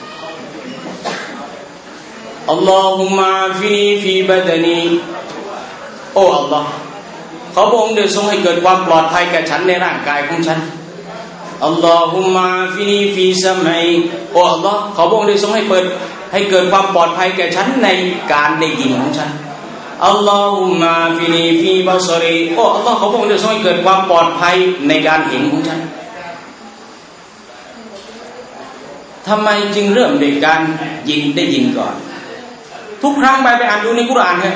อัลลอฮุมะอาฟินีฟีบะดานีโอ้อัลลอฮ์ขอพระองค์ได้ทรงให้เกิดความปลอดภัยแก่ฉันในร่างกายของฉันอัลลอฮุมะอาฟินีฟีซะมัยโอ้อัลลอฮ์ขอพระองค์ได้ทรงให้เกิดความปลอดภัยแก่ฉันในการได้ยินของฉันอัลลอฮุมะอาฟินีฟีบัศรีโอ้อัลลอฮ์ขอพระองค์ได้ทรงให้เกิดความปลอดภัยในการเห็นของฉันทำไมจึงเริ่มด้วยการได้ยินก่อนทุกครั้งไปอ่านดูในกุรอานเนี่ย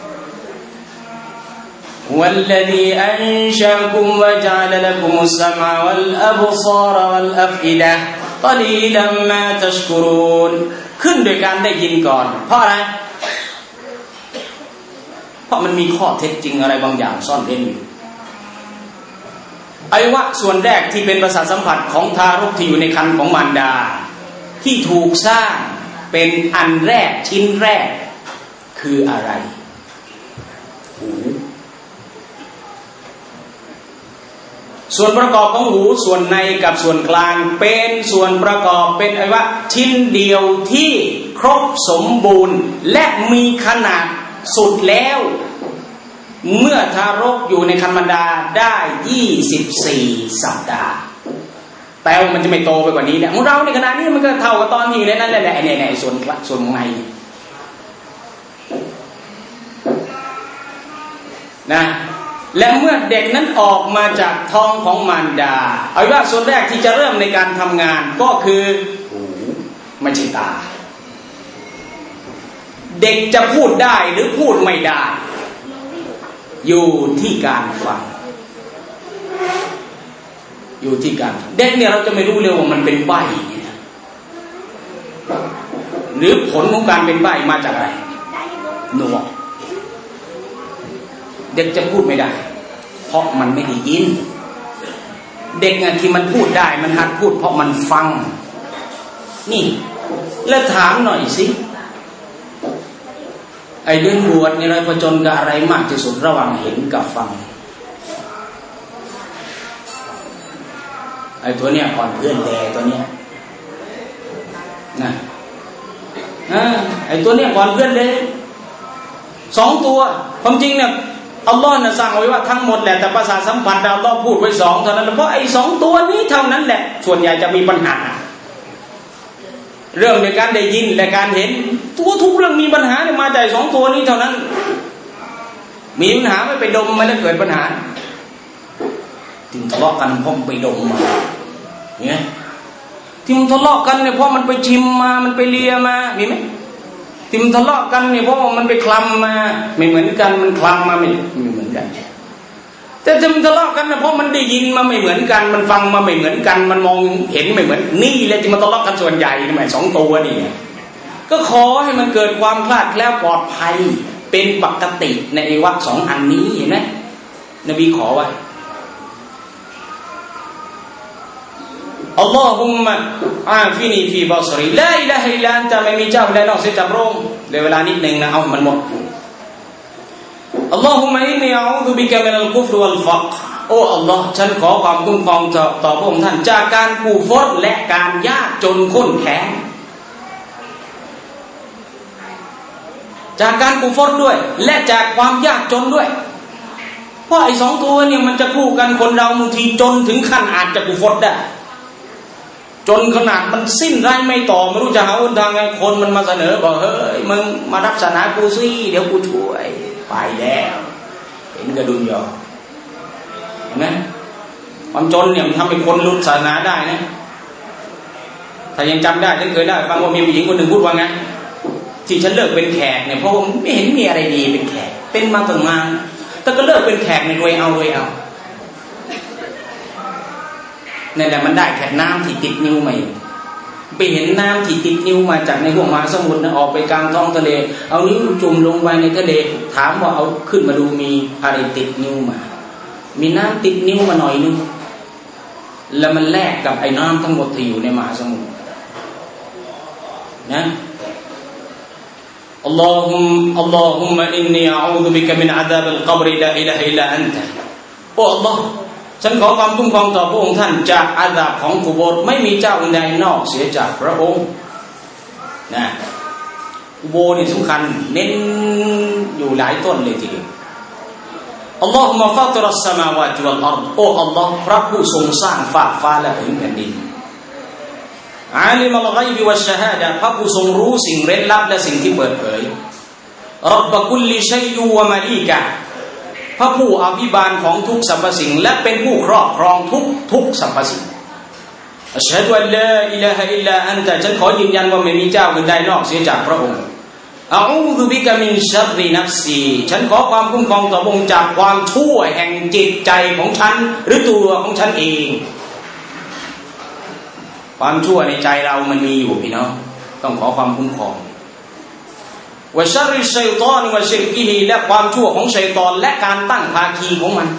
วัลลซีอันชะกุมวะจอะละละกุมุสสะมาวัลอับศารวัลอัฟอิดะฮ์กะลีลัมมาตัชกุรูนขึ้นโดยการได้ยินก่อนเพราะอะไรเพราะมันมีข้อเท็จจริงอะไรบางอย่างซ่อนเร้นอยู่อวัยวะส่วนแรกที่เป็นประสาทสัมผัสของทารกที่อยู่ในครรภ์ของมารดาที่ถูกสร้างเป็นอันแรกชิ้นแรกคืออะไรหูส่วนประกอบของหูส่วนในกับส่วนกลางเป็นส่วนประกอบเป็นอวัยวะชิ้นเดียวที่ครบสมบูรณ์และมีขนาดสุดแล้วเมื่อทารกอยู่ในครรภ์มารดาได้24สัปดาห์แต่มันจะไม่โตไปกว่านี้เนี่ยของเราในขณะนี้มันก็เท่ากับตอนที่อยู่ในนั้นแหละเนี่ยส่วนของในนะและเมื่อเด็กนั้นออกมาจากท้องของมารดาอวัยวะส่วนแรกที่จะเริ่มในการทำงานก็คือหูไม่ใช่ตาเด็กจะพูดได้หรือพูดไม่ได้อยู่ที่การฟังอยู่ที่การเด็กเนี่ยเราจะไม่รู้เลยว่ามันเป็นใบ้หรือผลของการเป็นใบ้มาจากอะไรหนวกเด็กจะพูดไม่ได้เพราะมันไม่ได้ยินเด็กที่มันพูดได้มันหัดพูดเพราะมันฟังนี่แล้วถามหน่อยสิไอ้เรื่องบวชนี่เราผจญกับอะไรมากที่สุดระหว่างเห็นกับฟังอ้ตัวเนี้ยก่อนเพื่อนแดตัวเนี้ยนะไอ้ตัวเนี้ยก่อนเพื่อนแด2ตัวความจริงเนี่ยอัลลอฮ์น่ะสั่งไว้ว่าทั้งหมดแหละแต่ประสาทสัมผัสอัลลอฮ์พูดไว้2เท่านั้นเพราะไอ้2ตัวนี้เท่านั้นแหละส่วนใหญ่จะมีปัญหาเรื่องในการได้ยินและการเห็นตัวทุกเรื่องมีปัญหาเนี่ยมาจาก2ตัวนี้เท่านั้นมีปัญหาไม่ไปดมมันแล้วเกิดปัญหาที่ทะเลาะกันเพราะไปดมมาเนี่ยที่มันทะเลาะกันเนี่ยเพราะมันไปชิมมามันไปเลียมามีไหมที่มันทะเลาะกันเนี่ยเพราะมันไปคลำมาไม่เหมือนกันมันคลำมาไม่เหมือนกันแต่ที่มันทะเลาะกันเนี่ยเพราะมันได้ยินมาไม่เหมือนกันมันฟังมาไม่เหมือนกันมันมองเห็นไม่เหมือนนี่แหละที่มันทะเลาะกันส่วนใหญ่ทำไม2ตัวนี่ก็ขอให้มันเกิดความคลาดแคล้วปลอดภัยเป็นปกติในวรรค2อันนี้เห็นไหมนบีขอไว้อัลลอฮุมมะอาฟินีฟีบอสรีลาอิลาฮะอิลลันตะไม่มีเจ้าใดนอกเสียจากพระองค์เดี๋ยวเวลานิดนึงนะเอามันหมดอัลลอฮุมมะอินนีอะอูซุบิกะมินัลกุฟรวัลฟักโอ้อัลลอฮ์ฉันขอความคุ้มครองต่อพระองค์ท่านจากการกูฟรและการยากจนข้นแค้นจากการกูฟรด้วยและจากความยากจนด้วยเพราะไอ้2ตัวเนี่ยมันจะคู่กันคนเราบางทีจนถึงขั้นอาจจะกูฟรได้จนขนาดมันสิ้นไร้ไม่ต่อไม่รู้จะหาทางไงคนมันมาเสนอบอกเฮ้ยมึงมารับศาสนากูสิเดี๋ยวกูช่วยไปแล้วเห็นกระดุมยอเห็นไหมความจนเนี่ยมันทำให้คนหลุดศาสนาได้นะถ้ายังจำได้ฉันเคยได้ฟังว่ามีผู้หญิงคนหนึ่งพูดว่าไงที่ฉันเลิกเป็นแขกเนี่ยเพราะว่าไม่เห็นมีอะไรดีเป็นแขกเป็นมาตั้งนานแต่ก็เลิกเป็นแขกในรวยเอาเนี่ยแต่มันได้แค่น้ำที่ติดนิ้วมาไปเห็นน้ำที่ติดนิ้วมาจากในห้วงมหาสมุทรนะออกไปกลางท้องทะเลเอานิ้วจุ่มลงไปในทะเลถามว่าเอาขึ้นมาดูมีอะไรติดนิ้วมามีน้ำติดนิ้วมาหน่อยนึงแล้วมันแลกกับไอ้น้ำทั้งหมดที่อยู่ในมหาสมุทรนะอัลลอฮุมมะอินนีอะอูซุบิกะมินอะซาบิลกับรลาอิลาฮะอิลลันตะโอ้อัลลอฮ์ฉันขอความคุ้มครองต่อพระองค์ท่านจากอาซาบของกุโบร์ไม่มีเจ้าอื่นใดนอกเสียจากพระองค์นะกุโบร์นี่สำคัญเน้นอยู่หลายต้นเลยทีเดียวอัลลอฮุมะฟาติรัสสมาวาติวัลอัรฎโอ้อัลลอฮ์พระผู้ทรงสร้างฟ้าและแผ่นดินอาลิมัลฆอยบิวัชชะฮาดะห์พระผู้ทรงรู้สิ่งเร้นลับและสิ่งที่เปิดเผยร็อบบะกุลลิชัยวะมะลีกะพระผู้อภิบาลของทุกสรรพสิ่งและเป็นผู้ครอบครองทุกสรรพสิ่งอัชฮะดุอัลลาอิลาฮะอิลลาอันตะฉันขอยืนยันว่าไม่มีเจ้าอื่นใดนอกเสียจากพระองค์อะอูซุบิกะมินชัรรินัฟซีฉันขอความคุ้มครองต่อพระองค์จากความชั่วแห่งจิตใจของฉันหรือตัวของฉันเองความชั่วในใจเรามันมีอยู่พี่น้องต้องขอความคุ้มครองวะชัรริชัยฏอนวะชิรกิฮิและความชั่วของชัยฏอนและการตั้งภาคีของมัน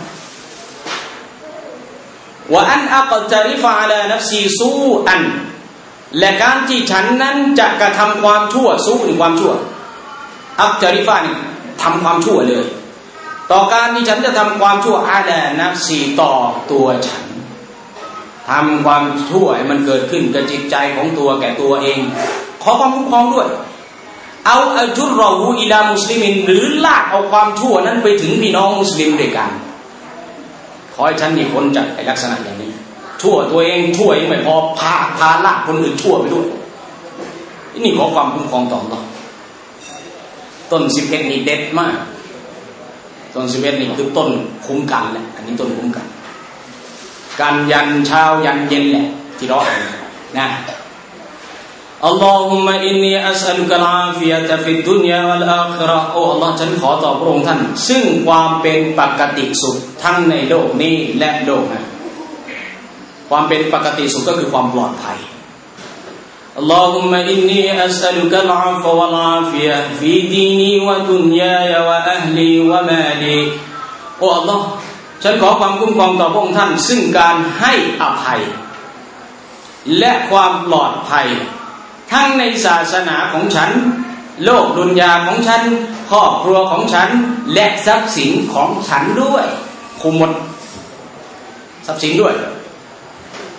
วะอันอักตะริฟะอะลานัฟซีซูอันและการที่ฉันนั้นจะกระทำความชั่วซูในความชั่วอักตะริฟะนี่ทำความชั่วเลยต่อการที่ฉันจะทำความชั่วอะลานัฟซีต่อตัวฉันทำความชั่วให้มันเกิดขึ้นกับจิตใจของตัวแก่ตัวเองขอความคุ้มครองด้วยเอาอัจุรอฮูอิลามุสลิมินหรือลากเอาความชั่วนั้นไปถึงพี่น้องมุสลิมด้วยกันขอให้ฉันมีพ้นจากลักษณะอย่างนี้ชั่วตัวเองชั่วยังไม่พอพาลากคนอื่นชั่วไปด้วยนี่ขอความคุ้มครองต่อAllahต้น11นี่เด็ดมากต้น11นี่คือต้นคุ้มกันแหละอันนี้ต้นคุ้มกันการยันเช้ายันเย็นแหละที่เราอ่านนะอัลลอฮุมะอินนีอัสอัลุกะลอาฟิยะตะฟิดดุนยาวัลอาคิเราะห์โอ้อัลลอฮ์ฉันขอต่อพระองค์ท่านซึ่งความเป็นปกติสุขทั้งในโลกนี้และโลกหน้าความเป็นปกติสุขก็คือความปลอดภัยอัลลอฮุมะอินนีอัสอัลุกะลอาฟะวัลอาฟิยะฮ์ฟีดีนีวะดุนยายะวะอะห์ลีวะมาลีโอ้อัลลอฮ์ฉันขอความคุ้มครองต่อพระองค์ท่านซึ่งการให้อภัยและความปลอดภัยทั้งในศาสนาของฉันโลกดุนยาของฉันครอบครัวของฉันและทรัพย์สินของฉันด้วยคุมหมดทรัพย์สินด้วย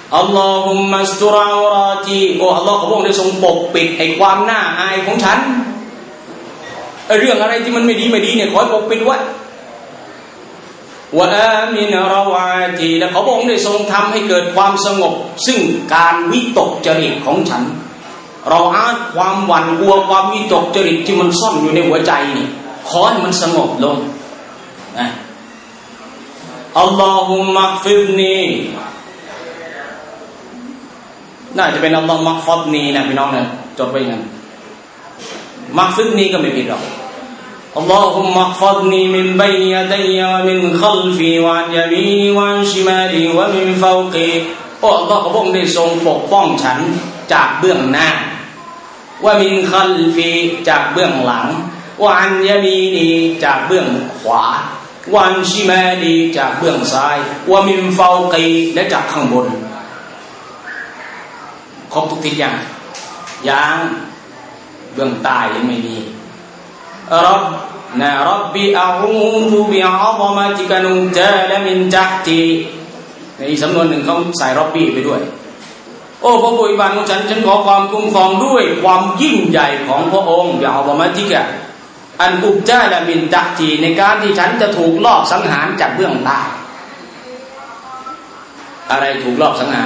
อัลลอฮุมมัสตุรอรอตีโอ้อัลลอฮ์ของพระองค์ได้ทรงปกปิดไอ้ความน่าอายของฉันเรื่องอะไรที่มันไม่ดีเนี่ยขอให้ปกปิดไว้วะอามินราวาตีและพระองค์ได้ทรงทำให้เกิดความสงบซึ่งการวิตกจริตของฉันเราอาจความหวั่นกลัวความวิตกจริตที่มันซ่อนอยู่ในหัวใจนี่ขอให้มันสงบลงนะอัลลอฮุมมักฟิรนีน่าจะเป็นอัลลอฮ์มักฟัดนีนะพี่น้องเนี่ยจดไว้งั้นมักฟิรนีก็ไม่ผิดหรอกอัลลอฮุมมักฟัดนีมินบัยยะดัยวะมินคัลฟีวะอันยะมีนีวะอันชิมาลีวะมินฟาวกีโอ้อัลลอฮ์พระองค์ได้ทรงปกป้องฉันจากเบื้องหน้าว่ามินคัลฟีจากเบื้องหลังว่าอันยะมีนีจากเบื้องขวาวันชิมาลีจากเบื้องซ้ายว่ามินฟาวกีและจากข้างบนครบทุกทิศอย่างเบื้องใต้ยังไม่มีรับบิอาอูซุบิอาซอมะติกะนุจาลมินตัฮติในสำนวนหนึ่งเขาใส่รับบิไปด้วยโอ้พระผู้อวยพรของฉันขอความคุ้มครองด้วยความยิ่งใหญ่ของพระองค์บิอาซอมะติกะอันอุบจาลมินตัฮติในการที่ฉันจะถูกลอบสังหารจากเบื้องใต้อะไรถูกลอบสังหาร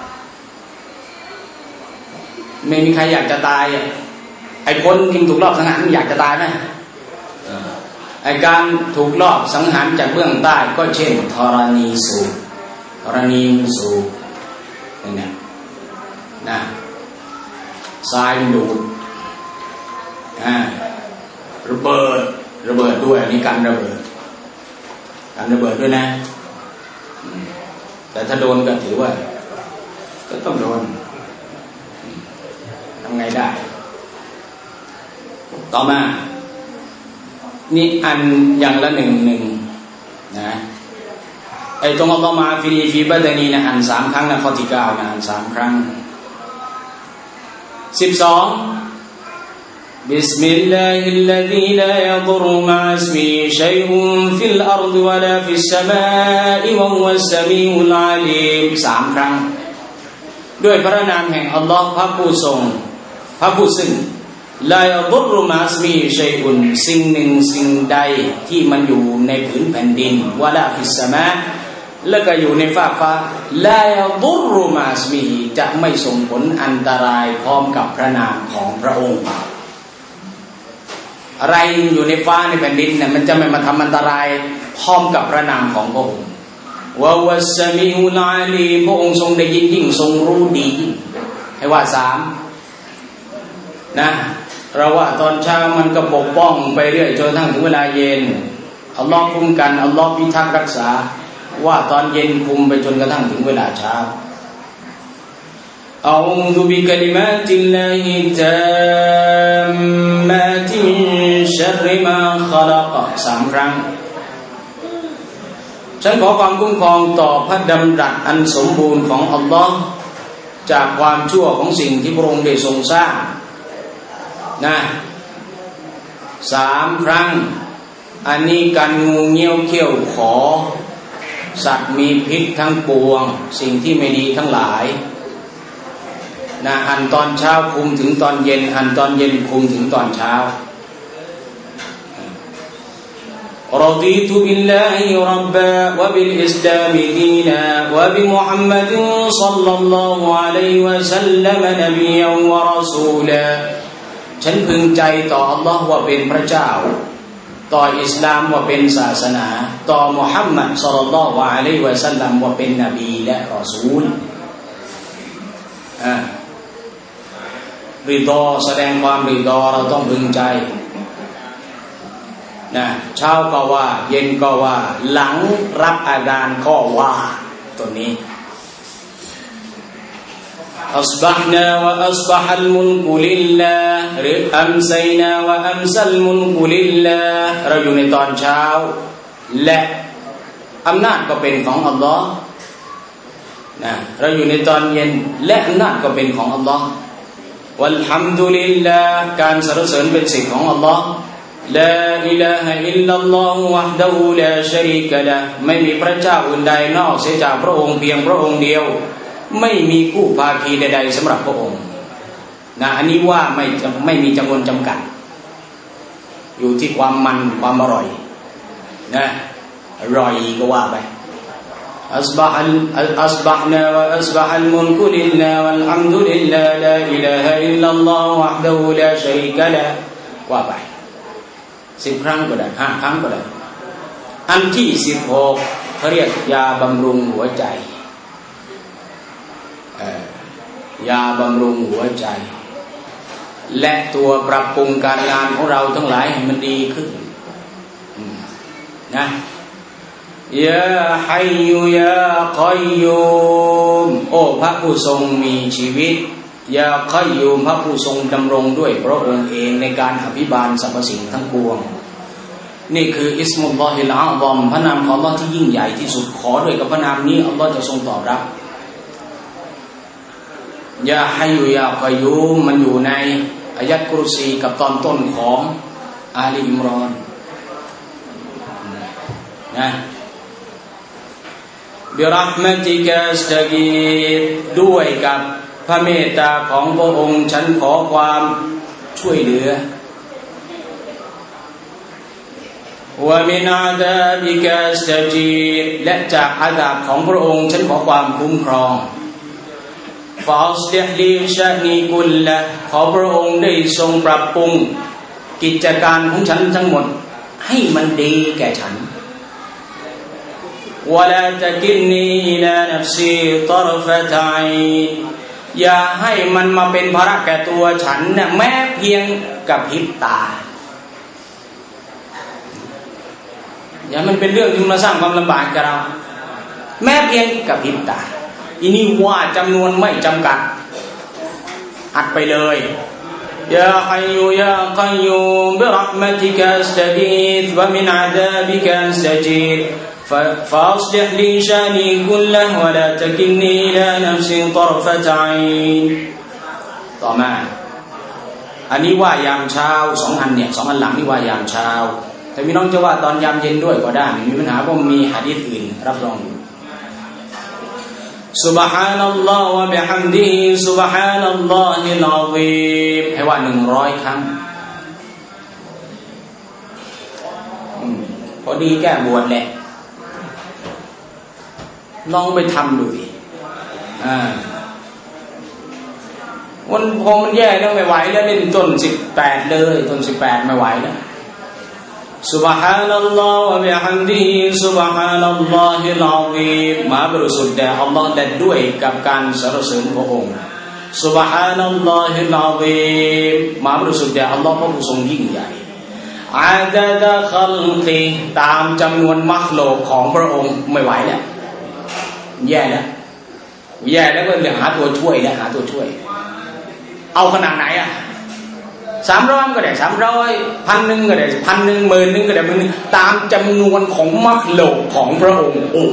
ไม่มีใครอยากจะตายไอ้คนที่ถูกลอบสังหารอยากจะตายไหมไอ้การถูกลอบสังหารจากเบื้องใต้ก็เช่นธรณีสูบเนี่ยนะทรายดูดระเบิดด้วยนี่กันระเบิดด้วยนะแต่ถ้าโดนก็ถือว่าก็ต้องโดนทำไงได้ต่อมานี่อันอย่างละหนึ่งนะไอ้ตรงอัลลอฮ์มาฟีบัดนีนะอัน3ครั้งนะข้อที่9นะอัน3ครั้ง12บิสมิลลาฮิลลซีลายัฎรุมะอิสมิฮิชัยอุนฟิลอัรฎิวะลาฟิสสมาอิวะฮุวัสสมีอุลอาลีม3ครั้งด้วยพระนามแห่งอัลลอฮ์พระผู้ซึ่งลายัฎรุมะอิสมิฮิชัยอุนสิ่งหนึ่งสิ่งใดที่มันอยู่ในผืนแผ่นดินวะลาฟิสสมาแล้วก็อยู่ในฟากฟ้าลายัฎรุมะอิสมิฮิจะไม่ส่งผลอันตรายพร้อมกับพระนามของพระองค์อะไรอยู่ในฟ้าในแผ่นดินเนี่ยมันจะไม่มาทำอันตรายพร้อมกับพระนามของพระองค์วะวัสสมีอุลอาลีพระองค์ทรงได้ยินยิ่งทรงรู้ดีให้ว่า3นะเราว่าตอนเช้ามันก็ปกป้องไปเรื่อยจนทั้งถึงเวลาเย็นอัลลอฮ์คุ้มกันอัลลอฮ์พิทักษ์รักษาว่าตอนเย็นคุมไปจนกระทั่งถึงเวลาเช้าอะอูซุบิกะลิมาติลลาฮิตัมมาติมินชัรริมาคอลัก3ครั้งฉันขอความคุ้มครองต่อพระดำรัสอันสมบูรณ์ของอัลลอฮ์จากความชั่วของสิ่งที่พระองค์ได้ทรงสร้างนะ3ครั้งอันนี้กันงูเงี้ยวเขี้ยวขอสัตว์มีพิษทั้งปวงสิ่งที่ไม่ดีทั้งหลายนะอันตอนเช้าคุมถึงตอนเย็นอันตอนเย็นคุมถึงตอนเช้ารดีตุบิลลาฮิร็อบบะวะบิลอิสลามดีนะวะบิมุฮัมมัดศ็อลลัลลอฮุอะลัยฮิวะซัลลัมนบียะวะรอซูลาฉันพึงใจต่ออัลลอฮ์ว่าเป็นพระเจ้าต่ออิสลามว่าเป็นศาสนาต่อมุฮัมมัดศ็อลลัลลอฮุอะลัยฮิวะซัลลัมว่าเป็นนบีและรอซูลริฎอแสดงความริฎอเราต้องพึงใจนะเช้าก็ว่าเย็นก็ว่าหลังรับอาดานก็ว่าตัวนี้อัศบะฮ์นาและอัศบะฮัลมุลกุลิลลาห์หรืออัมซัยนาและอัมซัลมุลกุลิลลาห์เราอยู่ในตอนเช้าและอำนาจก็เป็นของอัลลอฮ์นะเราอยู่ในตอนเย็นและอำนาจก็เป็นของอัลลอฮ์วัลฮัมดุลิลลาห์การสรรเสริญเป็นสิทธิ์ของอัลลอฮ์ลาอิลาฮะอิลลัลลอฮุวะฮ์ดะฮูลาชะรีกะละห์ไม่มีพระเจ้าอื่นใดนอกเสียจากพระองค์เพียงพระองค์เดียวไม่มีคู่ภาคีใดๆสำหรับพระองค์นะอันนี้ว่าไม่มีจำนวนจำกัดอยู่ที่ความมันความอร่อยนะอร่อยก็ว่าไปأصبحنا وأصبح الملك لله والحمد لله لا إله إلا الله وحده لا شريك له ว่าไป10 ครั้งก็ได้5 ครั้งก็ได้อันที่16เขาเรียกยาบำรุงหัวใจยาบำรุงหัวใจและตัวปรับปรุงการงานของเราทั้งหลายให้มันดีขึ้นนะยาฮัยยูยากอยยูมโอ้พระผู้ทรงมีชีวิตยาคอยยูมพระผู้ทรงดำรงด้วยพระองค์เองในการอภิบาลสรรพสิ่งทั้งปวงนี่คืออิสมุลลอฮิลอาซอมพระนามของอัลเลาะห์ที่ยิ่งใหญ่ที่สุดขอด้วยกับพระนามนี้อัลเลาะห์จะทรงตอบรับยาฮัยยูยากอยยูมมันอยู่ในอายะห์กุรซีกับตอนต้นของอาลีอิมรอนนะบิเราะห์มะติกะอัสตะกีษด้วยกับพระเมตตาของพระองค์ฉันขอความช่วยเหลือวะมินอาซาบิกะอัสตะจีรและจากอาซาบของพระองค์ฉันขอความคุ้มครองฟาอัศลิฮลีชะนีกุลละขอพระองค์ได้ทรงปรับปรุงกิจการของฉันทั้งหมดให้มันดีแก่ฉันولا تكلني إلى نفسي طرفة عين อย่าให้มันมาเป็นภาระแก่ตัวฉันเนี่ยแม้เพียงกับพริบตาอย่ามันเป็นเรื่องที่มาสร้างความลำบากกับเราแม้เพียงกับพริบตาอีนี่ว่าจำนวนไม่จำกัดอัดไปเลยยาฮัยยูยากัยยูมบิเราะห์มะติกะอัสตะกีษวะมินอาซาบิกะอัสตะจีรفأصلح لي شأني كله ولا تكلني إلى نفسي طرفة عين ต่อมาอันนี้ว่ายามเช้า2 อันเนี่ย2 อันหลังนี่ว่ายามเช้าแต่พี่น้องจะว่าตอนยามเย็นด้วยก็ได้ไม่มีปัญหาเพราะมีหะดีษอื่นรับรองอยู่ Subhanallah wa bihamdihi Subhanallahil azim ให้ว่า100 ครั้งพอดีแก้บวชแหละลองไปทำดูดิวันพอมันแย่แล้วไม่ไหวแล้วเล่นต้น18เลยต้น18ไม่ไหวแล้ว Subhanallah wa bihamdihi Subhanallahil azim มาบริสุทธิ์แด่อัลเลาะห์และด้วยกับการสรรเสริญพระองค์ Subhanallahil azim มาบริสุทธิ์แด่อัลเลาะห์พระผู้ทรงยิ่งใหญ่อาดะดะคัลกิตามจำนวนมัคลุกของพระองค์ไม่ไหวแล้วแย่แล้วก็เลยหาตัวช่วยแล้วหาตัวช่วยเอาขนาดไหนอ่ะ300ก็ได้300 1,000ก็ได้1,000 10,000ก็ได้10,000ตามจำนวนของมัคลุกของพระองค์โอ้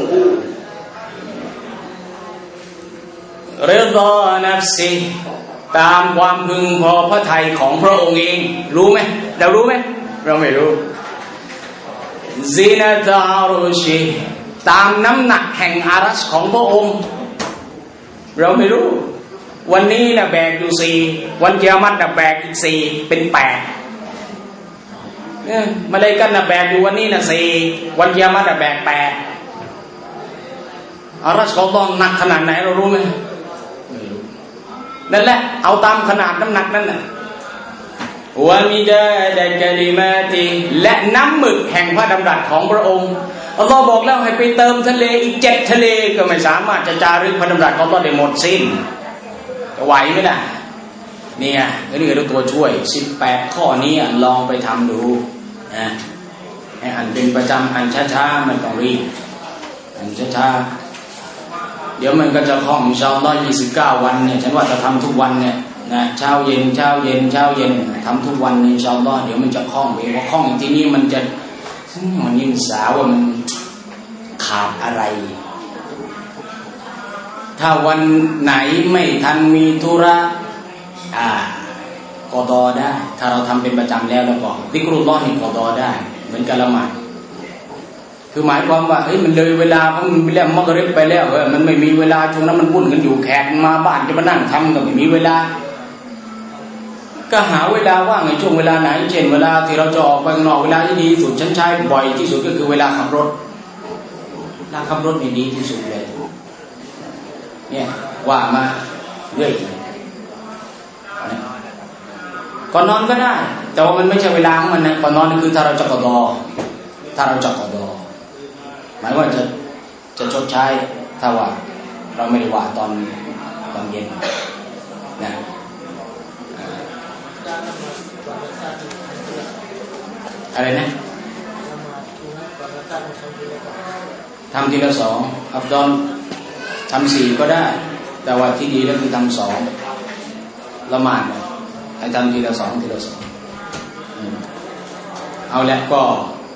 ริฎอนัฟซิตามความพึงพอพระทัยของพระองค์เองรู้ไหมเรารู้ไหมเราไม่รู้ซีนะตะอารุชิตามน้ำหนักแห่งอารัชของพระองค์เราไม่รู้วันนี้นะแบกอยู่4วันกิยามะฮ์นะแบกอีก4เป็น8เนี่ยมาเลยกันนะแบกอยู่วันนี้นะ4วันกิยามะฮ์นะแบก8อารัชของAllahหนักขนาดไหนเรารู้ไหมไม่รู้นั่นแหละเอาตามขนาดน้ำหนักนั่นน่ะวะมิดาดะกะลิมาติและน้ำหมึกแห่งพระดำรัสของพระองค์อัลลอฮ์บอกแล้วให้ไปเติมทะเลอีก7 ทะเลก็ไม่สามารถจะจารึกพระดำรัสของอัลลอฮ์ได้หมดสิ้นจะไหวไหมล่ะเนี่ยนี่คือตัวช่วย18 ข้อนี้ลองไปทำดูนะให้อ่านเป็นประจำอ่านช้าๆไม่ต้องรีบอ่านช้าๆเดี๋ยวมันก็จะคล่องอินชาอัลลอฮ์29 วันเนี่ยฉันว่าจะทำทุกวันเนี่ยนะเช้าเย็นทำทุกวันอินชาอัลลอฮ์เดี๋ยวมันจะคล่องเองพอคล่องทีนี้มันจะมันยิ่งสาวว่ามันขาดอะไรถ้าวันไหนไม่ทันมีธุระกอฎอได้ถ้าเราทำเป็นประจำแล้วก็ซิกรุลลอฮ์นี่กอฎอได้เหมือนกับละหมาดคือหมายความว่ามันเลยเวลาเพราะมันไปแล้วมักริบไปแล้วมันไม่มีเวลาช่วงนั้นมันวุ่นกันอยู่แขกมาบ้านจะมานั่งทำก็ไม่มีเวลาก็หาเวลาว่างในช่วงเวลาไหนเช่นเวลาที่เราจะออกไปข้างนอกเวลาที่ดีที่สุดฉันใช้บ่อยที่สุดก็คือเวลาขับรถนี่ดีที่สุดเลยเนี่ยว่ามาเรื่อยก่อนนอนก็ได้แต่ว่ามันไม่ใช่เวลาของมันนะก่อนนอนนี่คือถ้าเราจะกอดหมายว่าจะชดใช้ถ้าว่าเราไม่ได้ว่าตอนเย็นนะอะไรนะทำทีละสองอัฟดอนทำ4ก็ได้แต่ว่าที่ดีแล้วคือทำ2ละหมาดให้ทำทีละ2เอาแล้วก็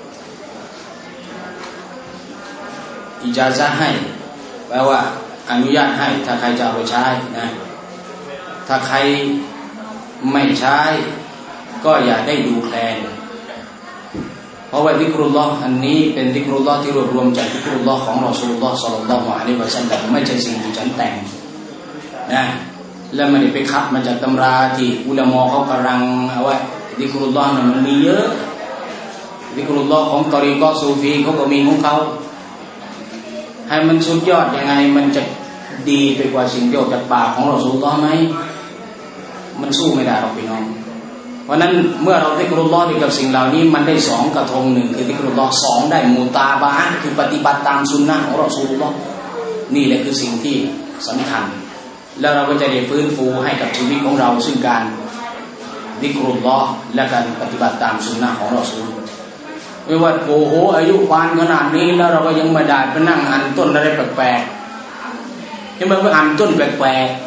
อิจาซะให้แปลว่าอนุญาตให้ถ้าใครจะเอาไปใช้นะถ้าใครไม่ใช้ก็อย่าได้ดูแคลนเพราะว่าซิกรุลลอฮ์อันนี้เป็นซิกรุลลอฮ์ที่รวบรวมจากซิกรุลลอฮ์ของรอซูลุลลอฮ์ศ็อลลัลลอฮุอะลัยฮิวะซัลลัมไม่ใช่สิ่งที่ฉันแต่งนะและไม่ได้ไปคัดมาจากตำราที่อุลามะเขากำลังเอาไว้ซิกรุลลอฮ์มันมีเยอะซิกรุลลอฮ์ของตอรีกอซูฟีเขาก็มีของเขาให้มันสุดยอดยังไงมันจะดีไปกว่าสิ่งที่ออกจากปากของรอซูลุลลอฮ์ไหมมันสู้ไม่ได้หรอกพี่น้องเพราะนั้นเมื่อเราซิกรุลลอฮ์กับสิ่งเหล่านี้มันได้2กระทง1คือซิกรุลลอฮ์2ได้มุตาบะฮ์คือปฏิบัติตามสุนนะของรอซูลุลลอฮ์นี่แหละคือสิ่งที่สำคัญแล้วเราก็จะได้ฟื้นฟูให้กับชีวิตของเราซึ่งการซิกรุลลอฮ์และการปฏิบัติตามสุนนะของรอซูลไม่ว่าโอ้โหอายุปานขนาดนี้แล้วเราก็ยังไม่ได้ไปนั่งอ่านต้นอะไรแปลกๆยังไม่ไปอ่านต้นแปลกๆ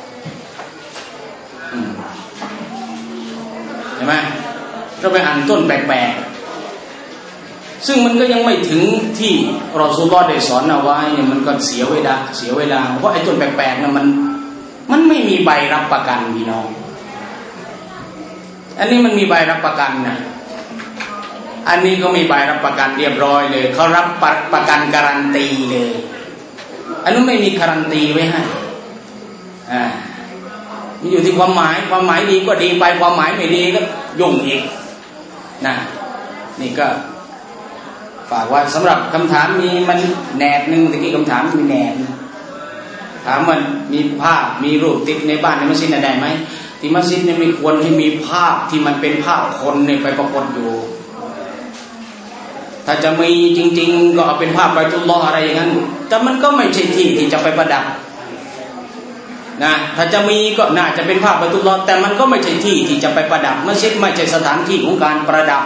ใช่ไหมเราไปอ่านต้นแปลกๆซึ่งมันก็ยังไม่ถึงที่รอซูลุลลอฮ์ได้สอนเอาไว้เนี่ยมันก็เสียเวลาเพราะไอ้ต้นแปลกๆนั้นมันไม่มีใบรับประกันพี่น้องอันนี้มันมีใบรับประกันนะอันนี้ก็มีใบรับประกันเรียบร้อยเลยเขารับประกันการันตีเลยอันนั้นไม่มีการันตีไว้ให้มันอยู่ที่ความหมายดีก็ดีไปความหมายไม่ดีก็ยุ่งอีกนะนี่ก็ฝากว่าสำหรับคำถามมีมันแหนบนึงตะกี้คำถามมีแหนบถามมันมีภาพมีรูปติดในบ้านในมัสยิดได้ไหมที่มัสยิดเนี่ยไม่ควรให้มีภาพที่มันเป็นภาพคนเนี่ยไปปรากฏอยู่ถ้าจะมีจริงๆก็เอาเป็นภาพไบตุลลอฮ์อะไรอย่างนั้นแต่มันก็ไม่ใช่ที่ที่จะไปประดับนะถ้าจะมีก็น่าจะเป็นภาพไบตุลลอฮ์แต่มันก็ไม่ใช่ที่ที่จะไปประดับมัสยิดไม่ใช่สถานที่ของการประดับ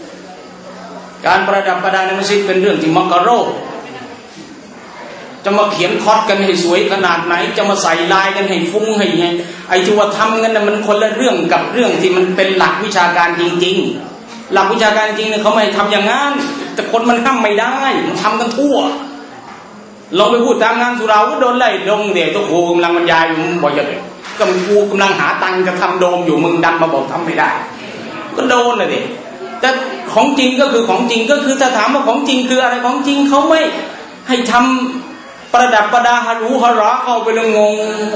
ประดาในมัสยิดเป็นเรื่องที่มักรุฮ์จะมาเขียนคอร์สกันให้สวยขนาดไหนจะมาใส่ลายกันให้ฟุ้งให้ไงไอ้ที่ว่าทำกันน่ะมันคนละเรื่องกับเรื่องที่มันเป็นหลักวิชาการจริงๆหลักวิชาการจริงเนี่ยเขาไม่ทำอย่างนั้นแต่คนมันห้ามไม่ได้มันทำกันทั่วลองไปพูดตามงานสุราก็โดนไล่ลงเดี๋ยวตัวครูกำลังบรรยายอยู่บอกอย่างนี้ก็ครูกำลังหาตังค์จะทำโดมอยู่มึงดันมาบอกทำไม่ได้ก็โดนเลยดิแต่ของจริงก็คือของจริงก็คือถ้าถามว่าของจริงคืออะไรของจริงเขาไม่ให้ทำประดับประดาฮารุฮาระเข้าไปเลยงง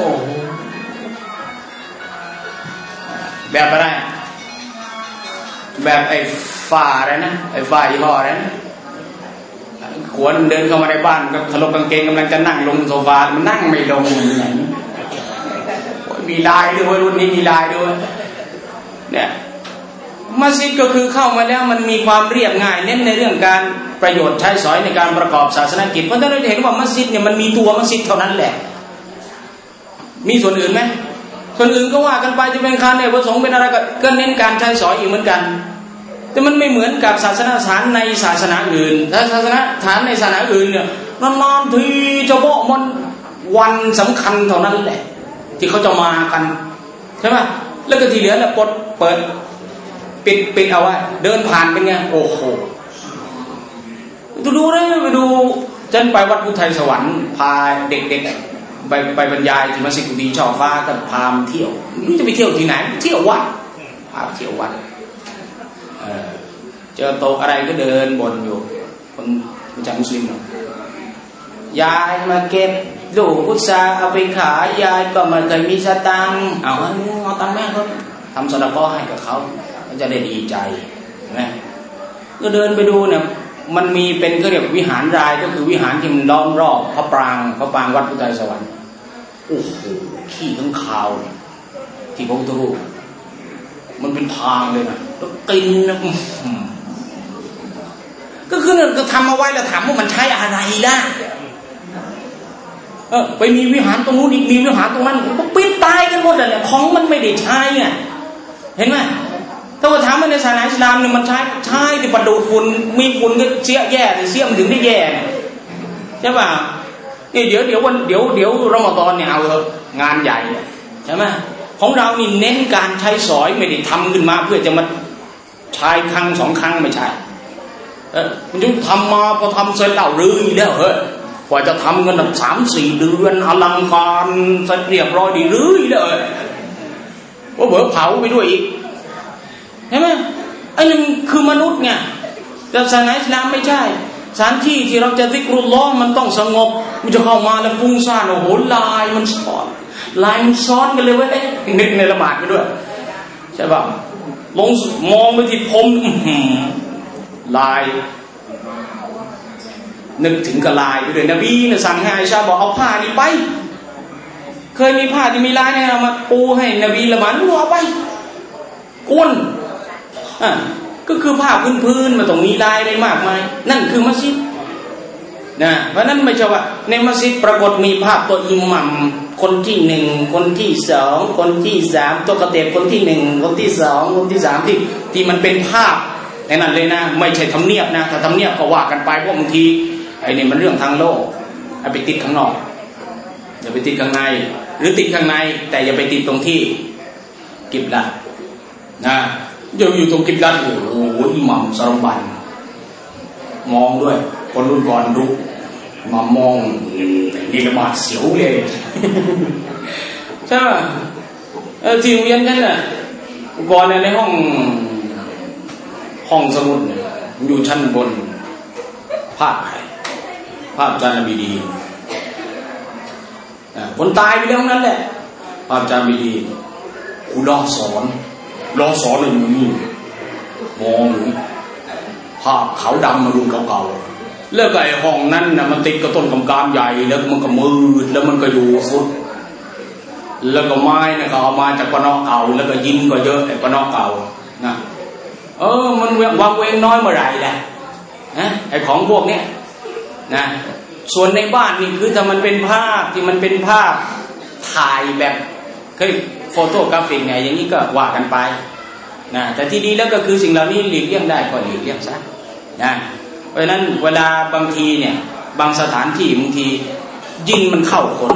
แบบอะไรแบบไอ้ฝ่าอะไรนะไอ้ฝ่ายี่ห้ออะไรนะขวนเดินเข้ามาในบ้านก็ถลกกางเกงกำลังจะนั่งลงโซฟามันนั่งไม่ลงอย่างนี้มีลายด้วยรุ่นนี้มีลายด้วยเนี่ยมัสยิดก็คือเข้ามาแล้วมันมีความเรียบง่ายเน้นในเรื่องการประโยชน์ใช้สอยในการประกอบศาสนกิจเพราะฉะนั้นเราจะเห็นว่ามัสยิดเนี่ยมันมีตัวมัสยิดเท่านั้นแหละมีส่วนอื่นไหมส่วนอื่นก็ว่ากันไปจะเป็นการในประสงค์เป็นอะไรก็เน้นการใช้สอยอีกเหมือนกันแต่มันไม่เหมือนกับศาสนสถานในศาสนาอื่นถ้าศาสนสถานในศาสนาอื่นเนี่ยนานๆทีเฉพาะมันวันสำคัญเท่านั้นแหละที่เขาจะมากันใช่ไหมแล้วก็ที่เหลือเนี่ยเปิดปิดเอาไว้เดินผ่านเป็นไงโอ้โหดูได้ไปดูฉันไปวัดพุทธไทยสวรรค์พาเด็กๆไปบรรยายที่มัสยิดกุฏิช่อฟ้ากันพาเที่ยวนี่จะไปเที่ยวที่ไหนเที่ยววัดพาเที่ยววัดเจอโต๊ะอะไรก็เดินบนอยู่คนไม่ใช่มุสลิมหรอกยายมาเก็บลูกพุทราเอาไปขายยายก็ไม่เคยมีสตังค์เอาตังค์แม่เขาทำสละก็ให้กับเขาจะได้ดีใจนะก็เดินไปดูเนี่ยมันมีเป็นก็เรียกวิหารรายก็คือวิหารที่มันล้อมรอบพระปรางวัดพุทธไตรสวรรค์โอ้โหขี้ทั้งคาวที่พระพุทธรูปมันเป็นทางเลยนะแล้วกินนะก็คือก็ทำเอาไว้แล้วถามว่ามันใช้อะไรล่ะไปมีวิหารตรงนู้นอีกมีวิหารตรงนั้นก็ปิดตายกันหมดเลยของมันไม่ได้ใช้ไงเห็นไหมถ้าว่าถามว่าในศาสนาอิสลามเนี่ยมันใช้ที่ประดูดฝุ่นมีฝุ่นก็เสียแย่เลยเสียมันถึงได้แย่ใช่ป่ะนี่เดี๋ยวรอมฎอนเนี่ยเอางานใหญ่ใช่ไหมของเรานี่เน้นการใช้สอยไม่ได้ทำขึ้นมาเพื่อจะมาใช้ครั้ง2 ครั้งไม่ใช่มันจะทำมาพอทำเสร็จแล้วรื้อแล้วเฮ้ยกว่าจะทำกัน3-4 เดือนอลังการเสร็จเรียบร้อยดีรื้อเลยว่าเบอเผาไปด้วยอีกใช่ไหมไอ้นี่คือมนุษย์ไงแต่ศาสนาอิสลามไม่ใช่สถานที่ที่เราจะซิกรุลลอฮ์มันต้องสงบมันจะเข้ามาแล้วฟุ้งซ่านโอ้โหลายมันซ้อนกันเลยเว้ยนึกในละหมาดไปด้วยใช่ป่ะลงมองไปที่พรมลายนึกถึงกับลายไปด้วยนบีเนี่ยสั่งให้อาอิชาบอกเอาผ้านี้ไปเคยมีผ้าที่มีลายเนี่ยเอามาปูให้นบีละหมาดเอาไปก้นก็คือผ้าพื้นๆมาต้องมีลายอะไรมากมายนั่นคือมัสยิดนะเพราะนั้นไม่ใช่ว่าในมัสยิดปรากฏมีภาพตัวอิหมัมคนที่1คนที่2คนที่3ตัวกระเตบคนที่1คนที่2คนที่3ที่มันเป็นภาพในนั้นเลยนะไม่ใช่ทำเนียบนะถ้าทำเนียบก็ว่ากันไปเพราะบางทีไอ้นี่มันเรื่องทางโลกเอาไปติดข้างนอกอย่าไปติดข้างในหรือติดข้างในแต่อย่าไปติดตรงที่กิบละนะอยู่ตรงกิบละโอ้โหอิหมัมสารบัญมองด้วยคนรุ่นก่อนรู้มามองนี่ละบาดเสียวเลยใช่ไหมที่โรงเรียนกันน่ะก่อนในห้องสมุดอยู่ชั้นบนภาพใครภาพจารย์นบีดีคนตายไปแล้วนั่นแหละภาพจารย์นบีดีครูรอสอนเลยอยู่นี่มองอยู่ภาพขาวดำมารุ่นเก่าๆแล้วก็ไอ้ห้องนั้นนะมันติดกับต้นกำกามใหญ่แล้วมันก็มืดแล้วมันก็อยู่สุดแล้วก็ไม้นะก็เอามาจากปนอกเก่าแล้วก็ยินก็เยอะไอ้ปนอกเก่านะมันวางเวงน้อยเมื่อไหร่แหละนะไอ้ของพวกเนี้ยนะส่วนในบ้านนี่คือถ้ามันเป็นภาพที่มันเป็นภาพถ่ายแบบเคยโฟโตกราฟิกไงอย่างนี้ก็ว่ากันไปนะแต่ที่ดีแล้วก็คือสิ่งเหล่านี้หลีกเลี่ยงได้ก็หลีกเลี่ยงซะนะเพราะฉะนั้นเวลาบางทีเนี่ยบางสถานที่บางทียิงมันเข้าคน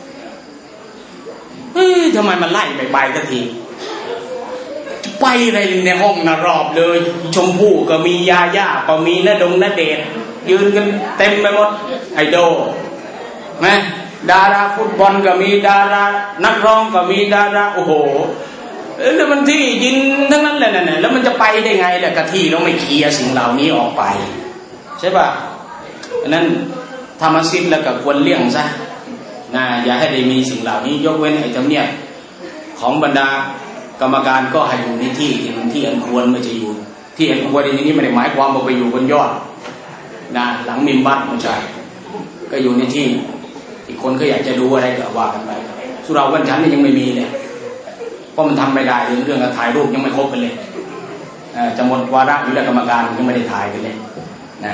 ทำไมมันไล่ไปทันทีไปอะไรในห้องนะรอบเลยชมพู่ก็มียาย่าก็มีณเดชน์ยืนกันเต็มไปหมดไอดอลนะดาราฟุตบอลก็มีดารานักร้องก็มีดาราโอ้โหแล้วมันที่ยินทั้งนั้นแหละเนี่ยแล้วมันจะไปได้ไงล่ะกะที่เราไม่เคลียร์สิ่งเหล่านี้ออกไปใช่ป่ะฉะนั้นธรรมศิลป์แล้วก็ควรเลี่ยงซะนะอย่าให้ได้มีสิ่งเหล่านี้ยกเว้นไอ้ธรรมเนียมของบรรดากรรมการก็ให้อยู่ในที่อันควรไม่จะอยู่ที่อันควรอย่างนี้ไม่ได้หมายความว่าไปอยู่บนยอดนะหลังมิมบัตไม่ใช่ก็อยู่ในที่คนก็อยากจะดูอะไรก็ว่ากันไปสุราวันฉันนี่ยังไม่มีเลยเพราะมันทำไม่ได้เรื่องการถ่ายรูปยังไม่ครบกันเลยจะหมดวาระอยู่แล้วกรรมการยังไม่ได้ถ่ายกันเลยนะ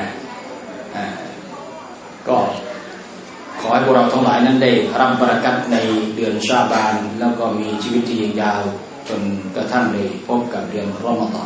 ก็ขอให้พวกเราทั้งหลายนั้นได้รับบารอกัตในเดือนชาบานแล้วก็มีชีวิตที่ยืนยาวจนกระทั่งได้พบกับเดือนรอมฎอน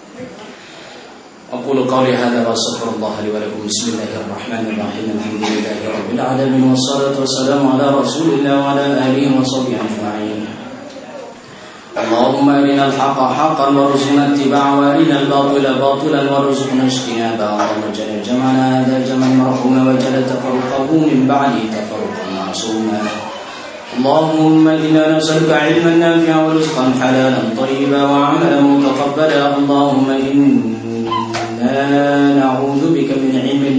أقول قولي هذا وأستغفر الله لي ولكم بسم الله الرحمن الرحيم الحمد لله رب العالمين والصلاة والسلام على رسول الله وعلى آله وصحبه أجمعين اللهم أرنا الحق حقا وارزقنا اتباعه وأرنا الباطل باطلا وارزقنا اجتنابه اللهم اجعل جمعنا هذا جمعا مرحوما واجعل تفرقه من بعده تفرقا معصوما اللهم إنا نسألك علما نافعا ورزقا حلالا طيبا وعملا متقبلا اللهم إنا نعوذ بك من علم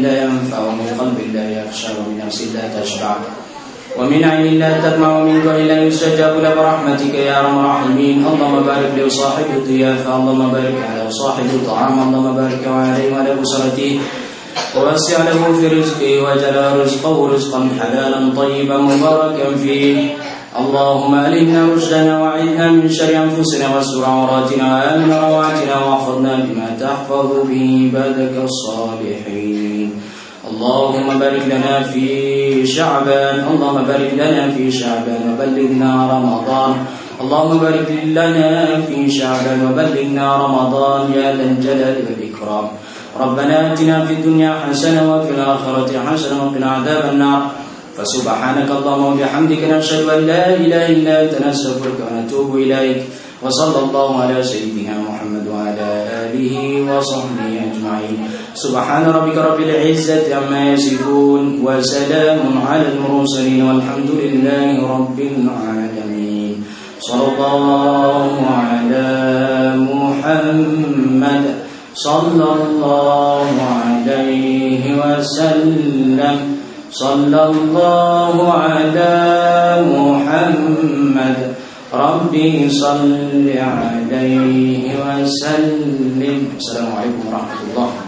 نفس لا تشبع ومن عين لا تدمع ومن دعاء لا يستجاب له برحمتك يا ارحم الراحمين. اللهم بارك لصاحب الضيافه، اللهم بارك على صاحب الطعام، اللهم بارك عليه وعلى اسرته ووسع له في رزقه واجعل رزقه رزقا حلالا طيبا مباركا فيه. اللهم ألهمنا رشدنا وعذنا من شر أنفسنا واستر عوراتنا وآمن روعاتنا واحفظنا بما تحفظ به عبادك الصالحين. اللهم بارك لنا في شعبان، اللهم بارك لنا في شعبان وبلغنا رمضان، اللهم بارك لنا في شعبان وبلغنا رمضان يا ذا الجلال والإكرام. ربنا آتنا في الدنيا حسنة وفي الآخرة حسنة وقنا عذاب النار. فسبحانك اللهم وبحمدك نشهد أن لا إله إلا أنت نستغفرك ونتوب إليك. وصلى الله على سيدنا محمد وعلى آله وصحبه أجمعين. سبحان ربك رب العزة عما يصفون وسلام على المرسلين والحمد لله رب العالمين. صلى الله على محمد صلى الله عليه وسلم. صلى الله على محمد ربي صل عليه وسلم. السلام عليكم ورحمة الله.